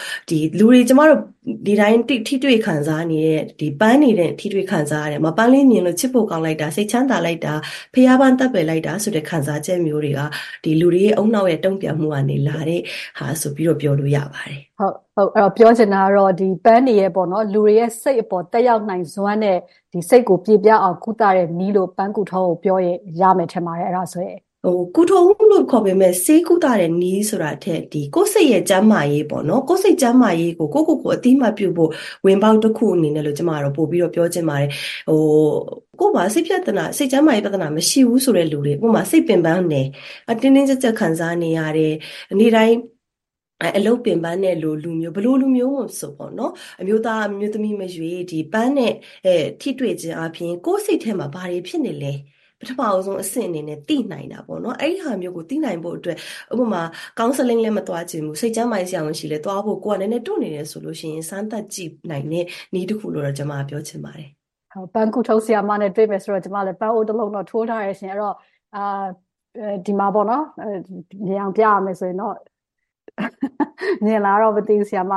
ဒီလူတွေကျမတို့ဒီတိုင်းထိတွေ့ခံစားနေတဲ့ဒီပန်းနေတဲ့ထိတွေ့ခံစားရတယ်မပန်းလေးမြင်လို့ချစ်ဖို့ကောင်းလိုက်တာစိတ်ချမ်းသာလိုက်တာဖျားပန်းတက်ပယ်လိုက်တာဆိုတဲ့ခံစားချက်မျိုးတွေကဒီလူတွေရဲ့အုံနောက်ရဲ့တုံ့ပြန်မှုကနေလာတဲ့ဟာဆိုပြီးတော့ပြောလို့ရပါတယ်ဟုတ်ဟုတ်အဲ့တော့ပြောချင်တာကတော့ဒီပန်းတွေရဲ့ပေါ့နော်လူတွေရဲ့စိတ်အပေါ်တက်ရောက်နိုင်စွမ်းနဲ့ဒီစိတ်ကိုပြေပြအောင်ကုသတဲ့နီးလို့ပန်းကုထုံးကိုပြောရင်ရမယ်ထင်ပါတယ်အဲ့ဒါဆိုရင်ဟိုကုထုံးလို့ခေါ်ပေမဲ့စေးကုသတဲ့နီးဆိုတာထက်ဒီကိုယ်စိတ်ရဲ့ကျန်းမာရေးပေါ့နော်ကိုယ်စိတ်ကျန်းမာရေးကိုကိုကိုကိုအတိမပြုတ်ဖို့ဝင်ပေါက်တစ်ခုအနေနဲ့လို့ကျမတို့ပို့ပြီးတော့ပြောချင်ပါတယ်ဟိုကိုယ်မှာစိတ်ပြဿနာစိတ်ကျန်းမာရေးပြဿနာမရှိဘူးဆိုတဲ့လူတွေဥပမာစိတ်ပင်ပန်းနေအတင်းတင်းကြပ်ကြပ်ခံစားနေရတဲ့နေ့တိုင်းအလုတ်ပင်ပန်းတဲ့လူလူမျိုးဘလို့လူမျိုးမို့ဆိုပေါ့နော်အမျိုးသားအမျိုးသမီးမရွေးဒီပန်းနဲ့အဲထိတွေ့ခြင်းအပြင်ကိုယ်စိတ်ထဲမှာဘာတွေဖြစ်နေလဲပထမအဆုံးအဆင့်အနေနဲ့သိနိုင်တာပေါ့နော်အဲ့ဒီဟာမျိုးကိုသိနိုင်ဖို့အတွက်ဥပမာကောင်ဆယ်လင်းလည်းမသွားချင်ဘူးစိတ်ကျန်းမာရေးဆရာဝန်ရှိလဲသွားဖို့ကိုယ်ကလည်းနည်းနည်းတွန့်နေတယ်ဆိုလို့ရှိရင်စမ်းသပ်ကြည့်နိုင်တဲ့နည်းတစ်ခုလို့တော့ကျွန်မပြောချင်ပါတယ်ဟုတ်ပန်းကုထုံးဆရာမနဲ့တွေ့မယ်ဆိုတော့ကျွန်မလည်းပန်းအိုးတစ်လုံးတော့ထိုးထားရရှင်အဲ့တော့အာဒီမှာပေါ့နော်မြင်အောင်ပြရမယ်ဆိုရင်တော့မြင်လာတော့မသိဘူးဆရာမ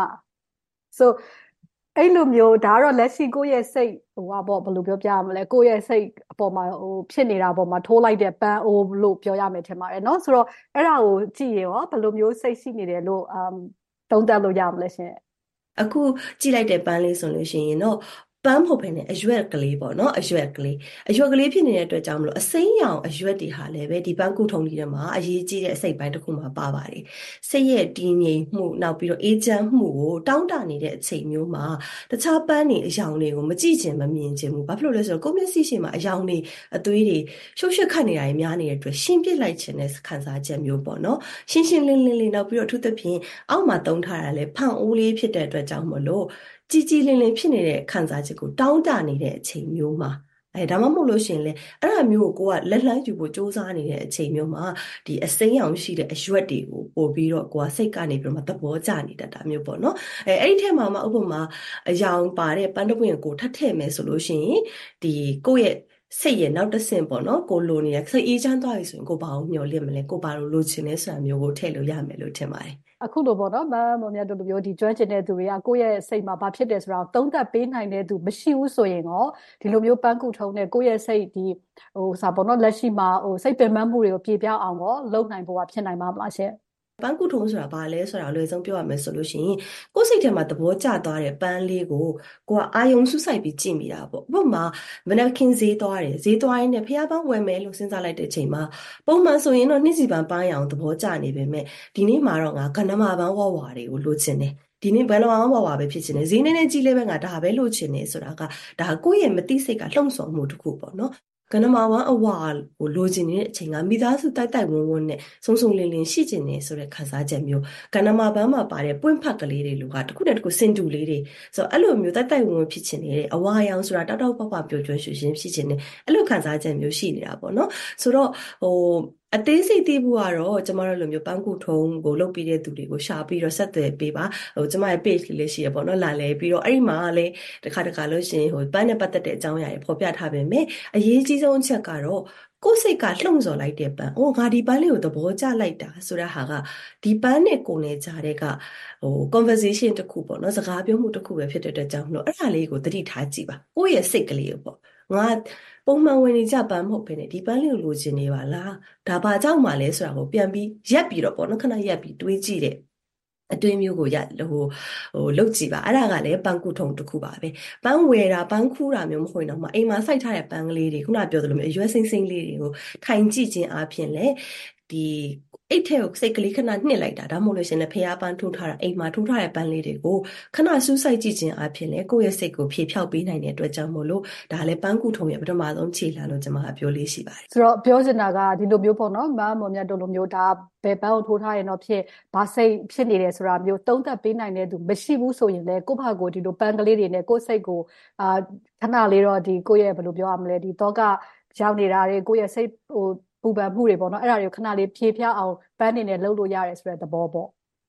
so အဲ့လိုမျိုးဒါကတော့လက်ရှိကိုယ့်ရဲ့စိတ်ဟိုပါပေါ့ဘယ်လိုပြောပြရမလဲကိုယ့်ရဲ့စိတ်အပေါ်မှာဟိုဖြစ်နေတာအပေါ်မှာထိုးလိုက်တဲ့ပန်းအိုးလို့ပြောရမယ်ထင်ပါတယ်เนาะဆိုတော့အဲ့ဒါကိုကြည့်ရင်ရောဘယ်လိုမျိုးစိတ်ရှိနေတယ်လို့အမ်သုံးသပ်လို့ရမလဲရှင်အခုကြည့်လိုက်တဲ့ပန်းလေးဆိုလို့ရှိရင်တော့ပန်းမဟုတ်ဘဲနဲ့အရွက်ကလေးပေါ့နော်အရွက်ကလေးအရွက်ကလေးဖြစ်နေတဲ့အတွက်ကြောင့်မလို့အစိမ်းရောင်အရွက်တွေဟာလည်းပဲဒီပန်းကုထုံးလေးထဲမှာအရေးကြီးတဲ့အစိတ်ပိုင်းတစ်ခုမှာပါပါတယ်စိတ်ရဲ့တည်ငြိမ်မှုနောက်ပြီးတော့အေးချမ်းမှုကိုတောင်းတနေတဲ့အချိန်မျိုးမှာတခြားပန်းတွေအယောင်တွေကိုမကြည့်ချင်မမြင်ချင်ဘူးဘာဖြစ်လို့လဲဆိုတော့ကိုယ့်မျက်စိရှိမှာအယောင်တွေအသွေးတွေရှုပ်ရှက်ခတ်နေတာတွေများနေတဲ့အတွက်ရှင်းပြလိုက်ခြင်းနဲ့ခံစားချက်မျိုးပေါ့နော်ရှင်းရှင်းလင်းလင်းလေးနောက်ပြီးတော့အထူးသဖြင့်အောက်မှာတုံးထားတာလဲဖန်အိုးလေးဖြစ်တဲ့အတွက်ကြောင့်မလို့ကြည်ကြည်လင်လင်ဖြစ်နေတဲ့ခံစားချက်ကိုတောင်းတနေတဲ့အချိန်မျိုးမှာအဲဒါမှမဟုတ်လို့ရှင်လေအဲ့ဒါမျိုးကိုကိုကလက်လှမ်းယူဖို့စူးစမ်းနေတဲ့အချိန်မျိုးမှာဒီအစိမ်းရောင်ရှိတဲ့အရွက်တွေကိုပို့ပြီးတော့ကိုကစိတ်ကနေပြီးတော့မှသဘောကျနေတတ်တာမျိုးပေါ့နော်အဲအဲ့ဒီထဲမှာမှဥပမာအယောင်ပါတဲ့ပန်းတပွင့်ကိုထပ်ထည့်မယ်ဆိုလို့ရှိရင်ဒီကိုယ့်ရဲ့စိတ်ရဲ့နောက်တစ်ဆင့်ပေါ့နော်ကိုလိုနေတဲ့စိတ်အေးချမ်းသွားပြီဆိုရင်ကိုဘာကိုမျှော်လင့်မလဲကိုဘာလို့လိုချင်လဲဆိုတာမျိုးကိုထည့်လို့ရမယ်လို့ထင်ပါတယ်အခုလိုပေါ့နော်မမမြတ်တို့လိုမျိုးဒီကျွမ်းကျင်တဲ့သူတွေကကိုယ့်ရဲ့စိတ်မှာဘာဖြစ်တယ်ဆိုတာကိုသုံးသပ်ပေးနိုင်တဲ့သူမရှိဘူးဆိုရင်ရောဒီလိုမျိုးပန်းကုထုံးနဲ့ကိုယ့်ရဲ့စိတ်ဒီဟိုစာပေါ့နော်လက်ရှိမှာဟိုစိတ်ပင်ပန်းမှုတွေကိုပြေပြောင်းအောင်ရောလုပ်နိုင်ဖို့ကဖြစ်နိုင်မှာမလားရှင်ပန်းကုထုံးဆိုတာဘာလဲဆိုတာအလွယ်ဆုံးပြောရမယ်ဆိုလို့ရှိရင်ကိုယ်စိတ်ထဲမှာသဘောကျသွားတဲ့ပန်းလေးကိုကိုကအာယုံစုစိုက်ပြီးကြည့်မိတာပေါ့ဥပမာမနက်ခင်းဈေးသွားတယ်ဈေးသွားရင်းနဲ့ဖျားပန်းဝယ်မယ်လို့စဉ်းစားလိုက်တဲ့အချိန်မှာပုံမှန်ဆိုရင်တော့နှင်းစီပန်းပန်းရအောင်သဘောကျနေပေမဲ့ဒီနေ့မှာတော့ငါကဏ္ဍမပန်းဝဝါတွေကိုလိုချင်တယ်ဒီနေ့ဘယ်လိုမှမဝါပဲဖြစ်ချင်တယ်ဈေးနေနေကြီးလေးပဲငါဒါပဲလိုချင်တယ်ဆိုတာကဒါကိုယ့်ရဲ့မသိစိတ်ကလှုံ့ဆော်မှုတစ်ခုပေါ့နော်ကနမဝမ်အဝါကိုလိုချင်နေတဲ့အချိန်ကမိသားစုတိုက်တိုက်ဝန်းဝန်းနဲ့ဆုံဆုံလင်းလင်းရှိချင်နေဆိုတဲ့ခံစားချက်မျိုးကနမဘန်းမှာပါတဲ့ပွင့်ဖက်ကလေးတွေလိုကတခုနဲ့တခုစင်တူလေးတွေဆိုတော့အဲ့လိုမျိုးတိုက်တိုက်ဝန်းဝန်းဖြစ်ချင်နေတဲ့အဝါရောင်ဆိုတာတောက်တောက်ပပပျော်ရွှင်ရွှင်ရှင်းဖြစ်ချင်နေအဲ့လိုခံစားချက်မျိုးရှိနေတာပေါ့နော်ဆိုတော့ဟိုအသေးစိတ်သိဖို့ကတော့ကျမတို့လိုမျိုးပန်းကုထုံးကိုလုပ်ပြီးတဲ့သူတွေကိုရှာပြီးတော့ဆက်သွယ်ပေးပါဟိုကျမရဲ့ page လေးရှိရပေါ့နော်လာလဲပြီးတော့အဲ့ဒီမှာလည်းတစ်ခါတစ်ခါလို့ရှိရင်ဟိုပန်းနဲ့ပတ်သက်တဲ့အကြောင်းအရာတွေဖော်ပြထားပေမဲ့အရေးကြီးဆုံးအချက်ကတော့ကိုယ်စိတ်ကလှုံ့ဆော်လိုက်တဲ့ပန်း။အိုးငါဒီပန်းလေးကိုသဘောကျလိုက်တာဆိုတဲ့ဟာကဒီပန်းနဲ့ကိုယ်နဲ့ကြားတဲ့ကဟို conversation တစ်ခုပေါ့နော်စကားပြောမှုတစ်ခုပဲဖြစ်တဲ့အတွက်ကြောင့်မလို့အဲ့ဒါလေးကိုသတိထားကြည့်ပါ။ကိုယ့်ရဲ့စိတ်ကလေးကိုပေါ့ငါပုံမှန်ဝင်နေကြပန်းမဟုတ်ဘဲနဲ့ဒီပန်းလေးကိုလိုချင်နေပါလားဒါဘာကြောင့်မှလဲဆိုတာကိုပြန်ပြီးရက်ပြီးတော့ပေါ့နော်ခဏရက်ပြီးတွေးကြည့်တဲ့အတွင်းမျိုးကိုရဟိုဟိုလုတ်ကြည့်ပါအဲ့ဒါကလည်းပန်းကုထုံတစ်ခုပါပဲပန်းဝယ်တာပန်းခူးတာမျိုးမဟုတ်ရင်တော့မှအိမ်မှာစိုက်ထားတဲ့ပန်းကလေးတွေခုနပြောသလိုမျိုးအရွယ်စိမ့်စိမ့်လေးတွေကိုထိုင်ကြည့်ခြင်းအပြင်လေဒီအိတ်ထဲကိုစိတ်ကလေးခဏနှိမ့်လိုက်တာဒါမှမဟုတ်လို့ရှင်လည်းဖျားပန်းထိုးထားတာအိမ်မှာထိုးထားတဲ့ပန်းလေးတွေကိုခဏစူးစိုက်ကြည့်ခြင်းအပြင်လေကိုယ့်ရဲ့စိတ်ကိုဖြေဖြောက်ပေးနိုင်တဲ့အတွက်ကြောင့်မို့လို့ဒါလည်းပန်းကုထုံရဲ့ပထမဆုံးခြေလှမ်းလို့ကျွန်မကပြောလေးရှိပါတယ်ဆိုတော့ပြောချင်တာကဒီလိုမျိုးပေါ့နော်မမောင်မြတ်တို့လိုမျိုးဒါဘယ်ပန်းကိုထိုးထားရင်တော့ဖြစ်ဘာစိတ်ဖြစ်နေတယ်ဆိုတာမျိုးသုံးသပ်ပေးနိုင်တဲ့သူမရှိဘူးဆိုရင်လေကိုယ့်ဘာကိုဒီလိုပန်းကလေးတွေနဲ့ကိုယ့်စိတ်ကိုအာခဏလေးတော့ဒီကိုယ့်ရဲ့ဘယ်လိုပြောရမလဲဒီတော့ကရောက်နေတာတွေကိုယ့်ရဲ့စိတ်ဟိုပူပန်မှုတွေပေါ့နော်အဲ့ဒါတွေကိုခဏလေးဖြေဖြောက်အောင်ပန်းနေနဲ့လှုပ်လို့ရတယ်ဆိုတဲ့သဘောပေါ့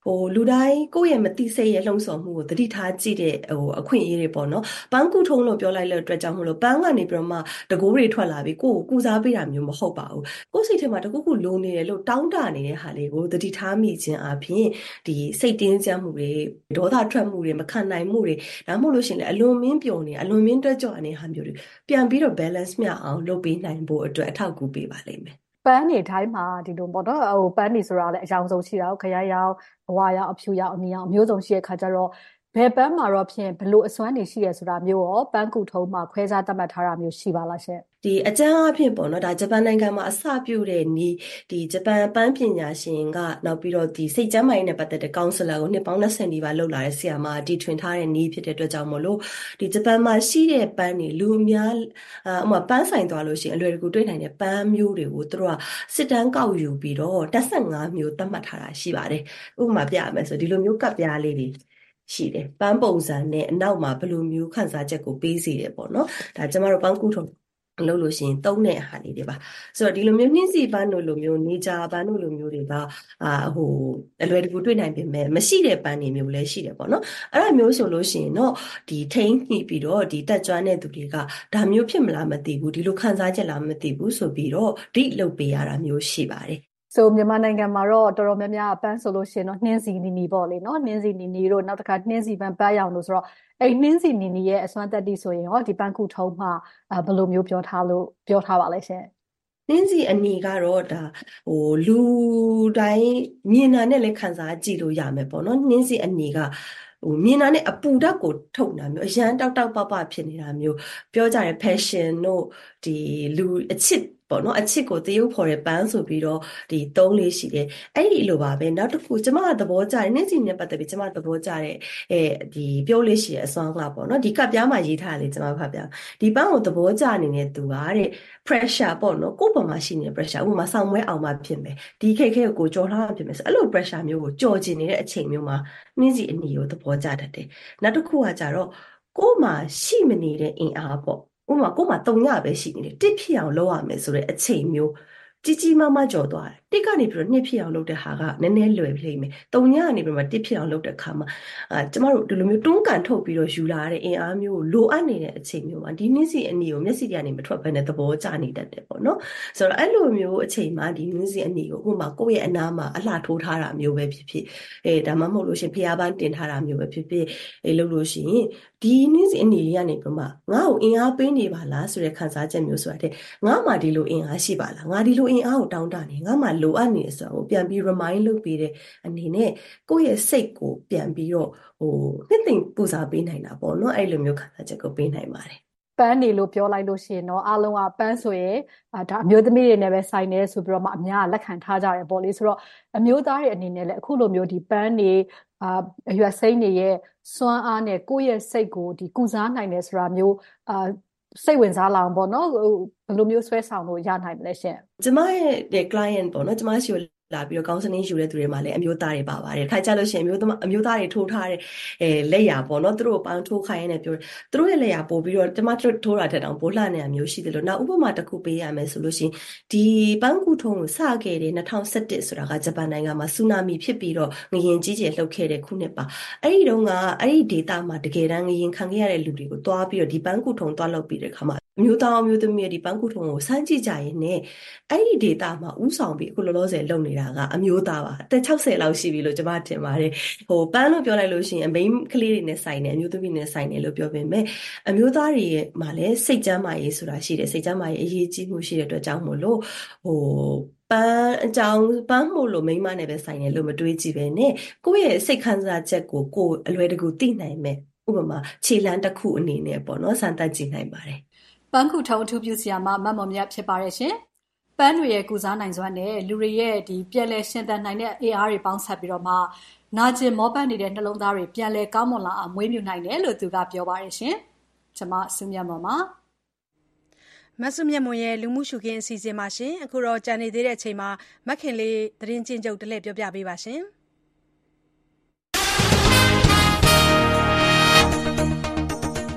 ဟိုလူတိုင်းကိုယ့်ရဲ့မတိစိတ်ရဲ့လှုံ့ဆော်မှုကိုသတိထားကြည့်တဲ့ဟိုအခွင့်အရေးတွေပေါ့နော်ပန်းကူထုံးလို့ပြောလိုက်တဲ့အတွက်ကြောင့်မလို့ပန်းကနေပြီးတော့မှတကိုးတွေထွက်လာပြီးကိုယ့်ကိုကူစားပေးတာမျိုးမဟုတ်ပါဘူးကိုယ့်စိတ်ထဲမှာတခုခုလိုနေတယ်လို့တောင်းတနေတဲ့ဟာလေးကိုသတိထားမိခြင်းအပြင်ဒီစိတ်တင်းကြပ်မှုတွေဒေါသထွက်မှုတွေမခံနိုင်မှုတွေဒါမှမဟုတ်လို့ရှိရင်လည်းအလွန်မင်းပျော်နေအလွန်မင်းတွက်ကြော်အနေဟာမျိုးတွေပြန်ပြီးတော့ balance မျှအောင်လုပ်ပေးနိုင်ဖို့အတွက်အထောက်အကူပေးပါလိမ့်မယ်ပန်းနေတိုင်းမှာဒီလိုပေါ့နော်ဟိုပန်းနေဆိုတာလည်းအယောင်ဆုံးရှိတာခရရောင်အဝါရောင်အဖြူရောင်အနီရောင်အမျိုးစုံရှိတဲ့ခါကျတော့ဘယ်ပန်းမှာတော့ဖြင့်ဘလို့အစွမ်းနေရှိရဆိုတာမျိုးရောပန်းကူထုံးမှာခွဲခြားသတ်မှတ်ထားတာမျိုးရှိပါလားရှင်ဒီအကျဉ်းအဖြစ်ပေါ့နော်ဒါဂျပန်နိုင်ငံမှာအစပြုတဲ့နီးဒီဂျပန်ပန်းပညာရှင်ကနောက်ပြီးတော့ဒီစိတ်ကျန်းမာရေးနဲ့ပတ်သက်တဲ့ကောင်ဆယ်လာကိုနှစ်ပေါင်း၂၀နီးပါးလုပ်လာတဲ့ဆရာမတီထွင်ထားတဲ့နီးဖြစ်တဲ့အတွက်ကြောင့်မို့လို့ဒီဂျပန်မှာရှိတဲ့ပန်းတွေလူအများအမှပန်းဆိုင်သွားလို့ရှိရင်အလွယ်တကူတွေ့နိုင်တဲ့ပန်းမျိုးတွေကိုသူတို့ကစစ်တမ်းကောက်ယူပြီးတော့တက်ဆက်၅မျိုးသတ်မှတ်ထားတာရှိပါတယ်ဥပမာပြရမယ်ဆိုဒီလိုမျိုးကပ်ပြားလေးတွေရှိတယ်ပန်းပုံစံနဲ့အနောက်မှာဘယ်လိုမျိုးခန်းစားချက်ကိုပေးစီတယ်ပေါ့နော်ဒါကျမတို့ပန်းကူထုံလုပ်လို့ရှိရင်သုံးတဲ့ဟာလေးတွေပါဆိုတော့ဒီလိုမျိုးနှင်းစီပန်းတို့လိုမျိုးနေကြပန်းတို့လိုမျိုးတွေကအာဟိုအလွယ်တကူတွေ့နိုင်ပေမဲ့မရှိတဲ့ပန်းတွေမျိုးလည်းရှိတယ်ပေါ့နော်အဲ့ဒါမျိုးဆိုလို့ရှိရင်တော့ဒီထိန်းညှိပြီးတော့ဒီတက်ကြွတဲ့သူတွေကဒါမျိုးဖြစ်မလားမသိဘူးဒီလိုခန်းစားချက်လားမသိဘူးဆိုပြီးတော့ဒိတ်လုပ်ပေးရတာမျိုးရှိပါတယ်ဆိုမြန်မာနိုင်ငံမှာတော့တော်တော်များများပန်းဆိုလို့ရှိရင်တော့နှင်းစီနီနီပေါ့လေနော်နှင်းစီနီနီတို့နောက်တစ်ခါနှင်းစီပန်းပန်းရောင်တို့ဆိုတော့အဲ့နှင်းစီနီနီရဲ့အစွမ်းတက်တိဆိုရင်ဟောဒီပန်းကူထုံးမှာဘယ်လိုမျိုးပြောထားလို့ပြောထားပါလဲရှင်နှင်းစီအနီကတော့ဒါဟိုလူတိုင်းမြင်တာနဲ့လည်းခံစားကြည့်လို့ရမယ်ပေါ့နော်နှင်းစီအနီကဟိုမြင်တာနဲ့အပူဓာတ်ကိုထုတ်တာမျိုးအရန်တောက်တောက်ပပဖြစ်နေတာမျိုးပြောကြတယ် passion တို့ဒီလူအချစ်ပေါ့နော်အချစ်ကိုတရုပ်ဖော်တဲ့ပန်းဆိုပြီးတော့ဒီသုံးလေးရှိတယ်အဲ့ဒီလိုပါပဲနောက်တစ်ခုကျမကသဘောကျတယ်နှင်းစီနဲ့ပတ်သက်ပြီးကျမသဘောကျတဲ့အဲဒီပြောလေးရှိတဲ့အစွမ်းကပေါ့နော်ဒီကပ်ပြားမှာရေးထားတယ်ကျမဖတ်ပြဒီပန်းကိုသဘောကျနေတဲ့သူကတဲ့ pressure ပေါ့နော်ကိုယ့်ပေါ်မှာရှိနေတဲ့ pressure ဥပမာဆောင်မွဲအောင်မှဖြစ်မယ်ဒီခိတ်ခဲကိုကြော်ထားမှဖြစ်မယ်ဆိုအဲ့လို pressure မျိုးကိုကြော်ကျင်နေတဲ့အချိန်မျိုးမှာနှင်းစီအနီကိုသဘောကျတတ်တယ်နောက်တစ်ခုကကြတော့ကိုယ့်မှာရှိမနေတဲ့အင်အားပေါ့ဥပမာကိုယ်မှာတုံညပဲရှိနေတယ်တစ်ဖြစ်အောင်လုပ်ရမယ်ဆိုတဲ့အချိန်မျိုးကြီးကြီးမားမားကြော်သွားတယ်တစ်ကနေပြီးတော့နှစ်ဖြစ်အောင်လုပ်တဲ့ဟာကနည်းနည်းလွယ်ပြိမယ်တုံညကနေပြီးတော့တစ်ဖြစ်အောင်လုပ်တဲ့ခါမှာအာကျမတို့ဒီလိုမျိုးတွန်းကန်ထုတ်ပြီးတော့ယူလာတဲ့အင်အားမျိုးကိုလိုအပ်နေတဲ့အချိန်မျိုးမှာဒီနှင်းစီအနီကိုမျက်စိကနေမထွက်ဘဲနဲ့သဘောကျနေတတ်တယ်ပေါ့နော်ဆိုတော့အဲ့လိုမျိုးအချိန်မှာဒီနှင်းစီအနီကိုဥပမာကိုယ့်ရဲ့အနားမှာအလှထိုးထားတာမျိုးပဲဖြစ်ဖြစ်အဲဒါမှမဟုတ်လို့ရှင်ဖျားပန်းတင်ထားတာမျိုးပဲဖြစ်ဖြစ်အဲလုပ်လို့ရှိရင်ဒီနှင်းစီအနီကနေပြီးမှငါ့ကိုအင်အားပေးနေပါလားဆိုတဲ့ခံစားချက်မျိုးဆိုတာတဲ့ငါ့မှာဒီလိုအင်အားရှိပါလားငါဒီလိုအင်အားကိုတောင်းတနေငါ့မှာလိုအပ်နေဆိုတော့ပြန်ပြီး remind လုပ်ပေးတဲ့အနေနဲ့ကိုယ့်ရဲ့စိတ်ကိုပြန်ပြီးတော့ဟိုနှစ်သိမ့်ပူဇော်ပေးနိုင်တာပေါ့နော်အဲ့လိုမျိုးခံစားချက်ကိုပေးနိုင်ပါတယ်ပန်းနေလို့ပြောလိုက်လို့ရှိရင်တော့အားလုံးကပန်းဆိုရင်ဒါအမျိုးသမီးတွေနဲ့ပဲဆိုင်နေဆိုပြီးတော့မှအများကလက်ခံထားကြတယ်ပေါ့လေဆိုတော့အမျိုးသားတွေအနေနဲ့လည်းအခုလိုမျိုးဒီပန်းနေအာအရွက်စိမ်းတွေရဲ့စွမ်းအားနဲ့ကိုယ့်ရဲ့စိတ်ကိုဒီကုစားနိုင်တယ်ဆိုတာမျိုးအာစိတ်ဝင်စားလာအောင်ပေါ့နော်ဘယ်လိုမျိုးဆွဲဆောင်လို့ရနိုင်မလဲရှင်ကျမရဲ့ client ပေါ့နော်ကျမရှိကိုလာပြီးတော့ counseling ယူတဲ့သူတွေမှာလည်းအမျိုးသားတွေပါပါတယ်ထိုင်ကြလို့ရှိရင်အမျိုးသားအမျိုးသားတွေထိုးထားတဲ့အဲလက်ရာပေါ့နော်သူတို့ပန်းထိုးခိုင်းနေပြောသူတို့ရဲ့လက်ရာပို့ပြီးတော့ကျမတို့ထိုးတာတဲ့တောင်ပိုလှနေတာမျိုးရှိတယ်လို့နောက်ဥပမာတစ်ခုပေးရမယ်ဆိုလို့ရှိရင်ဒီပန်းကူထုံးကိုစခဲ့တဲ့၂၀၁၁ဆိုတာကဂျပန်နိုင်ငံမှာဆူနာမီဖြစ်ပြီးတော့ငလျင်ကြီးကျယ်လှုပ်ခဲ့တဲ့ခုနှစ်ပါအဲ့ဒီတုန်းကအဲ့ဒီဒေတာမှာတကယ်တမ်းငလျင်ခံခဲ့ရတဲ့လူတွေကိုတွားပြီးတော့ဒီပန်းကူထုံးတွားလုပ်ပြီးတဲ့ခါမှာအမျိုးသားအမျိုးသမီးရဲ့ဒီပန်းကူထုံးကိုစမ်းကြည့်ကြရင်ねအဲ့ဒီဒေတာမှာဥဆောင်ပြီးအခုလောလောဆယ်လုပ်နေတာကအမျိုးသားပါအသက်၆၀လောက်ရှိပြီလို့ကျွန်မထင်ပါတယ်ဟိုပန်းလို့ပြောလိုက်လို့ရှိရင်အမိန်းကလေးတွေနဲ့ဆိုင်တယ်အမျိုးသမီးနဲ့ဆိုင်တယ်လို့ပြောပေမဲ့အမျိုးသားတွေရဲ့မှာလည်းစိတ်ကျန်းမာရေးဆိုတာရှိတယ်စိတ်ကျန်းမာရေးအရေးကြီးမှုရှိတဲ့အတွက်ကြောင့်မို့လို့ဟိုပန်းအကြောင်းပန်းမို့လို့မိန်းမနဲ့ပဲဆိုင်တယ်လို့မတွေးကြည့်ပဲနဲ့ကိုယ့်ရဲ့စိတ်ခံစားချက်ကိုကိုယ်အလွယ်တကူသိနိုင်မယ်ဥပမာခြေလမ်းတစ်ခုအနေနဲ့ပေါ့နော်စမ်းသပ်ကြည့်နိုင်ပါတယ်ပန်းကူထုံးအထူးပြုဆရာမမတ်မော်မြတ်ဖြစ်ပါတယ်ရှင်ပန်းတွေရဲ့ကုစားနိုင်စွမ်းနဲ့လူတွေရဲ့ဒီပြန်လဲရှင်သန်နိုင်တဲ့အေးအားတွေပေါင်းဆက်ပြီးတော့မှနာကျင်မောပတ်နေတဲ့နှလုံးသားတွေပြန်လဲကောင်းမွန်လာအောင်မွေးမြူနိုင်တယ်လို့သူကပြောပါတယ်ရှင်ကျွန်မစုမြတ်မော်ပါမဆုမြတ်မွန်ရဲ့လူမှုရှုခင်းအစီအစဉ်မှာရှင်အခုတော့ကြံနေသေးတဲ့အချိန်မှာမခင်လေးသတင်းချင်းချုပ်တလဲပြောပြပေးပါရှင်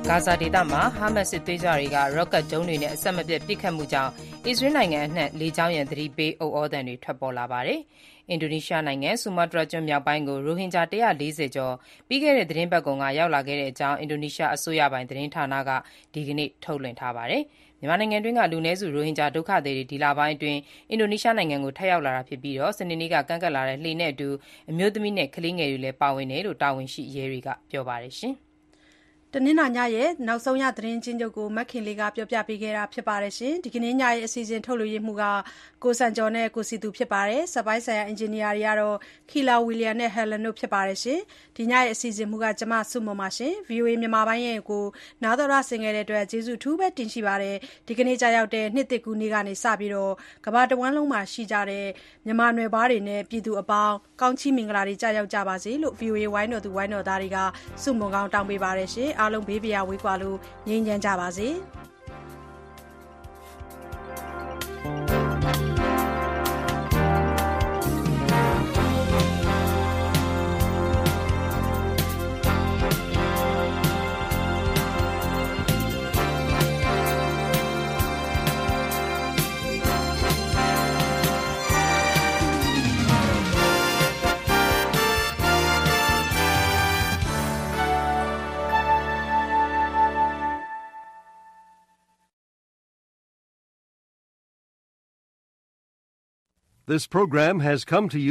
ဂါဇာဒေသမှာဟာမတ်စစ်သွေးကြွတွေကရော့ကတ်ဒုံးတွေနဲ့အဆက်မပြတ်ပစ်ခတ်မှုကြောင့်အစ္စရေးနိုင်ငံအနှံ့လေကြောင်းရန်သတိပေးဥဩသံတွေထွက်ပေါ်လာပါတယ်။အင်ဒိုနီးရှားနိုင်ငံဆူမာတြာကျွန်းမြောက်ပိုင်းကိုရိုဟင်ဂျာone hundred fortyကျော်ပြီးခဲ့တဲ့သီတင်းပတ်ကုန်ကရောက်လာခဲ့တဲ့အကြောင်းအင်ဒိုနီးရှားအစိုးရပိုင်သတင်းဌာနကဒီကနေ့ထုတ်လွှင့်ထားပါတယ်။မြန်မာနိုင်ငံတွင်းကလူနည်းစုရိုဟင်ဂျာဒုက္ခသည်တွေဒီလပိုင်းအတွင်းအင်ဒိုနီးရှားနိုင်ငံကိုထပ်ရောက်လာတာဖြစ်ပြီးစနေနေ့ကကမ်းကပ်လာတဲ့လှေနဲ့အတူအမျိုးသမီးနဲ့ကလေးငယ်တွေလည်းပါဝင်တယ်လို့တာဝန်ရှိရဲတွေကပြောပါတယ်။တနင်္လာညရဲ့နောက်ဆုံးရသတင်းချင်းချုပ်ကိုမခင်လေးကပြောပြပေးခဲ့တာဖြစ်ပါတယ်ရှင်။ဒီကနေ့ညရဲ့အစီအစဉ်ထုတ်လွှင့်ရမှုကကိုစံကျော်နဲ့ကိုစီသူဖြစ်ပါတယ်။စပိုင်းဆိုင်ရာအင်ဂျင်နီယာတွေကတော့ခီလာဝီလီယံနဲ့ဟယ်လန်တို့ဖြစ်ပါတယ်ရှင်။ဒီညရဲ့အစီအစဉ်မှုကကျမစုမုံပါရှင်။ ဗီအိုအေ မြန်မာပိုင်းရဲ့ကိုနားတော်ရဆင်ခဲ့တဲ့အတွက်ကျေးဇူးထူးပဲတင်ရှိပါတယ်။ဒီကနေ့ကြာရောက်တဲ့နှစ်သစ်ကူးနေ့ကနေစပြီးတော့ကမ္ဘာတဝန်းလုံးမှာရှိကြတဲ့မြန်မာနွယ်ဖွားတွေနဲ့ပြည်သူအပေါင်းကောင်းချီးမင်္ဂလာတွေကြာရောက်ကြပါစေလို့ ဗီအိုအေ ဝိုင်းတော်သူဝိုင်းတော်သားတွေကစုမုံကောင်းတောင်းပေးပါတယ်ရှင်။အားလုံးဘေးပရာဝေးကွာလို့ငြိမ်းချမ်းကြပါစေ။ This program has come to you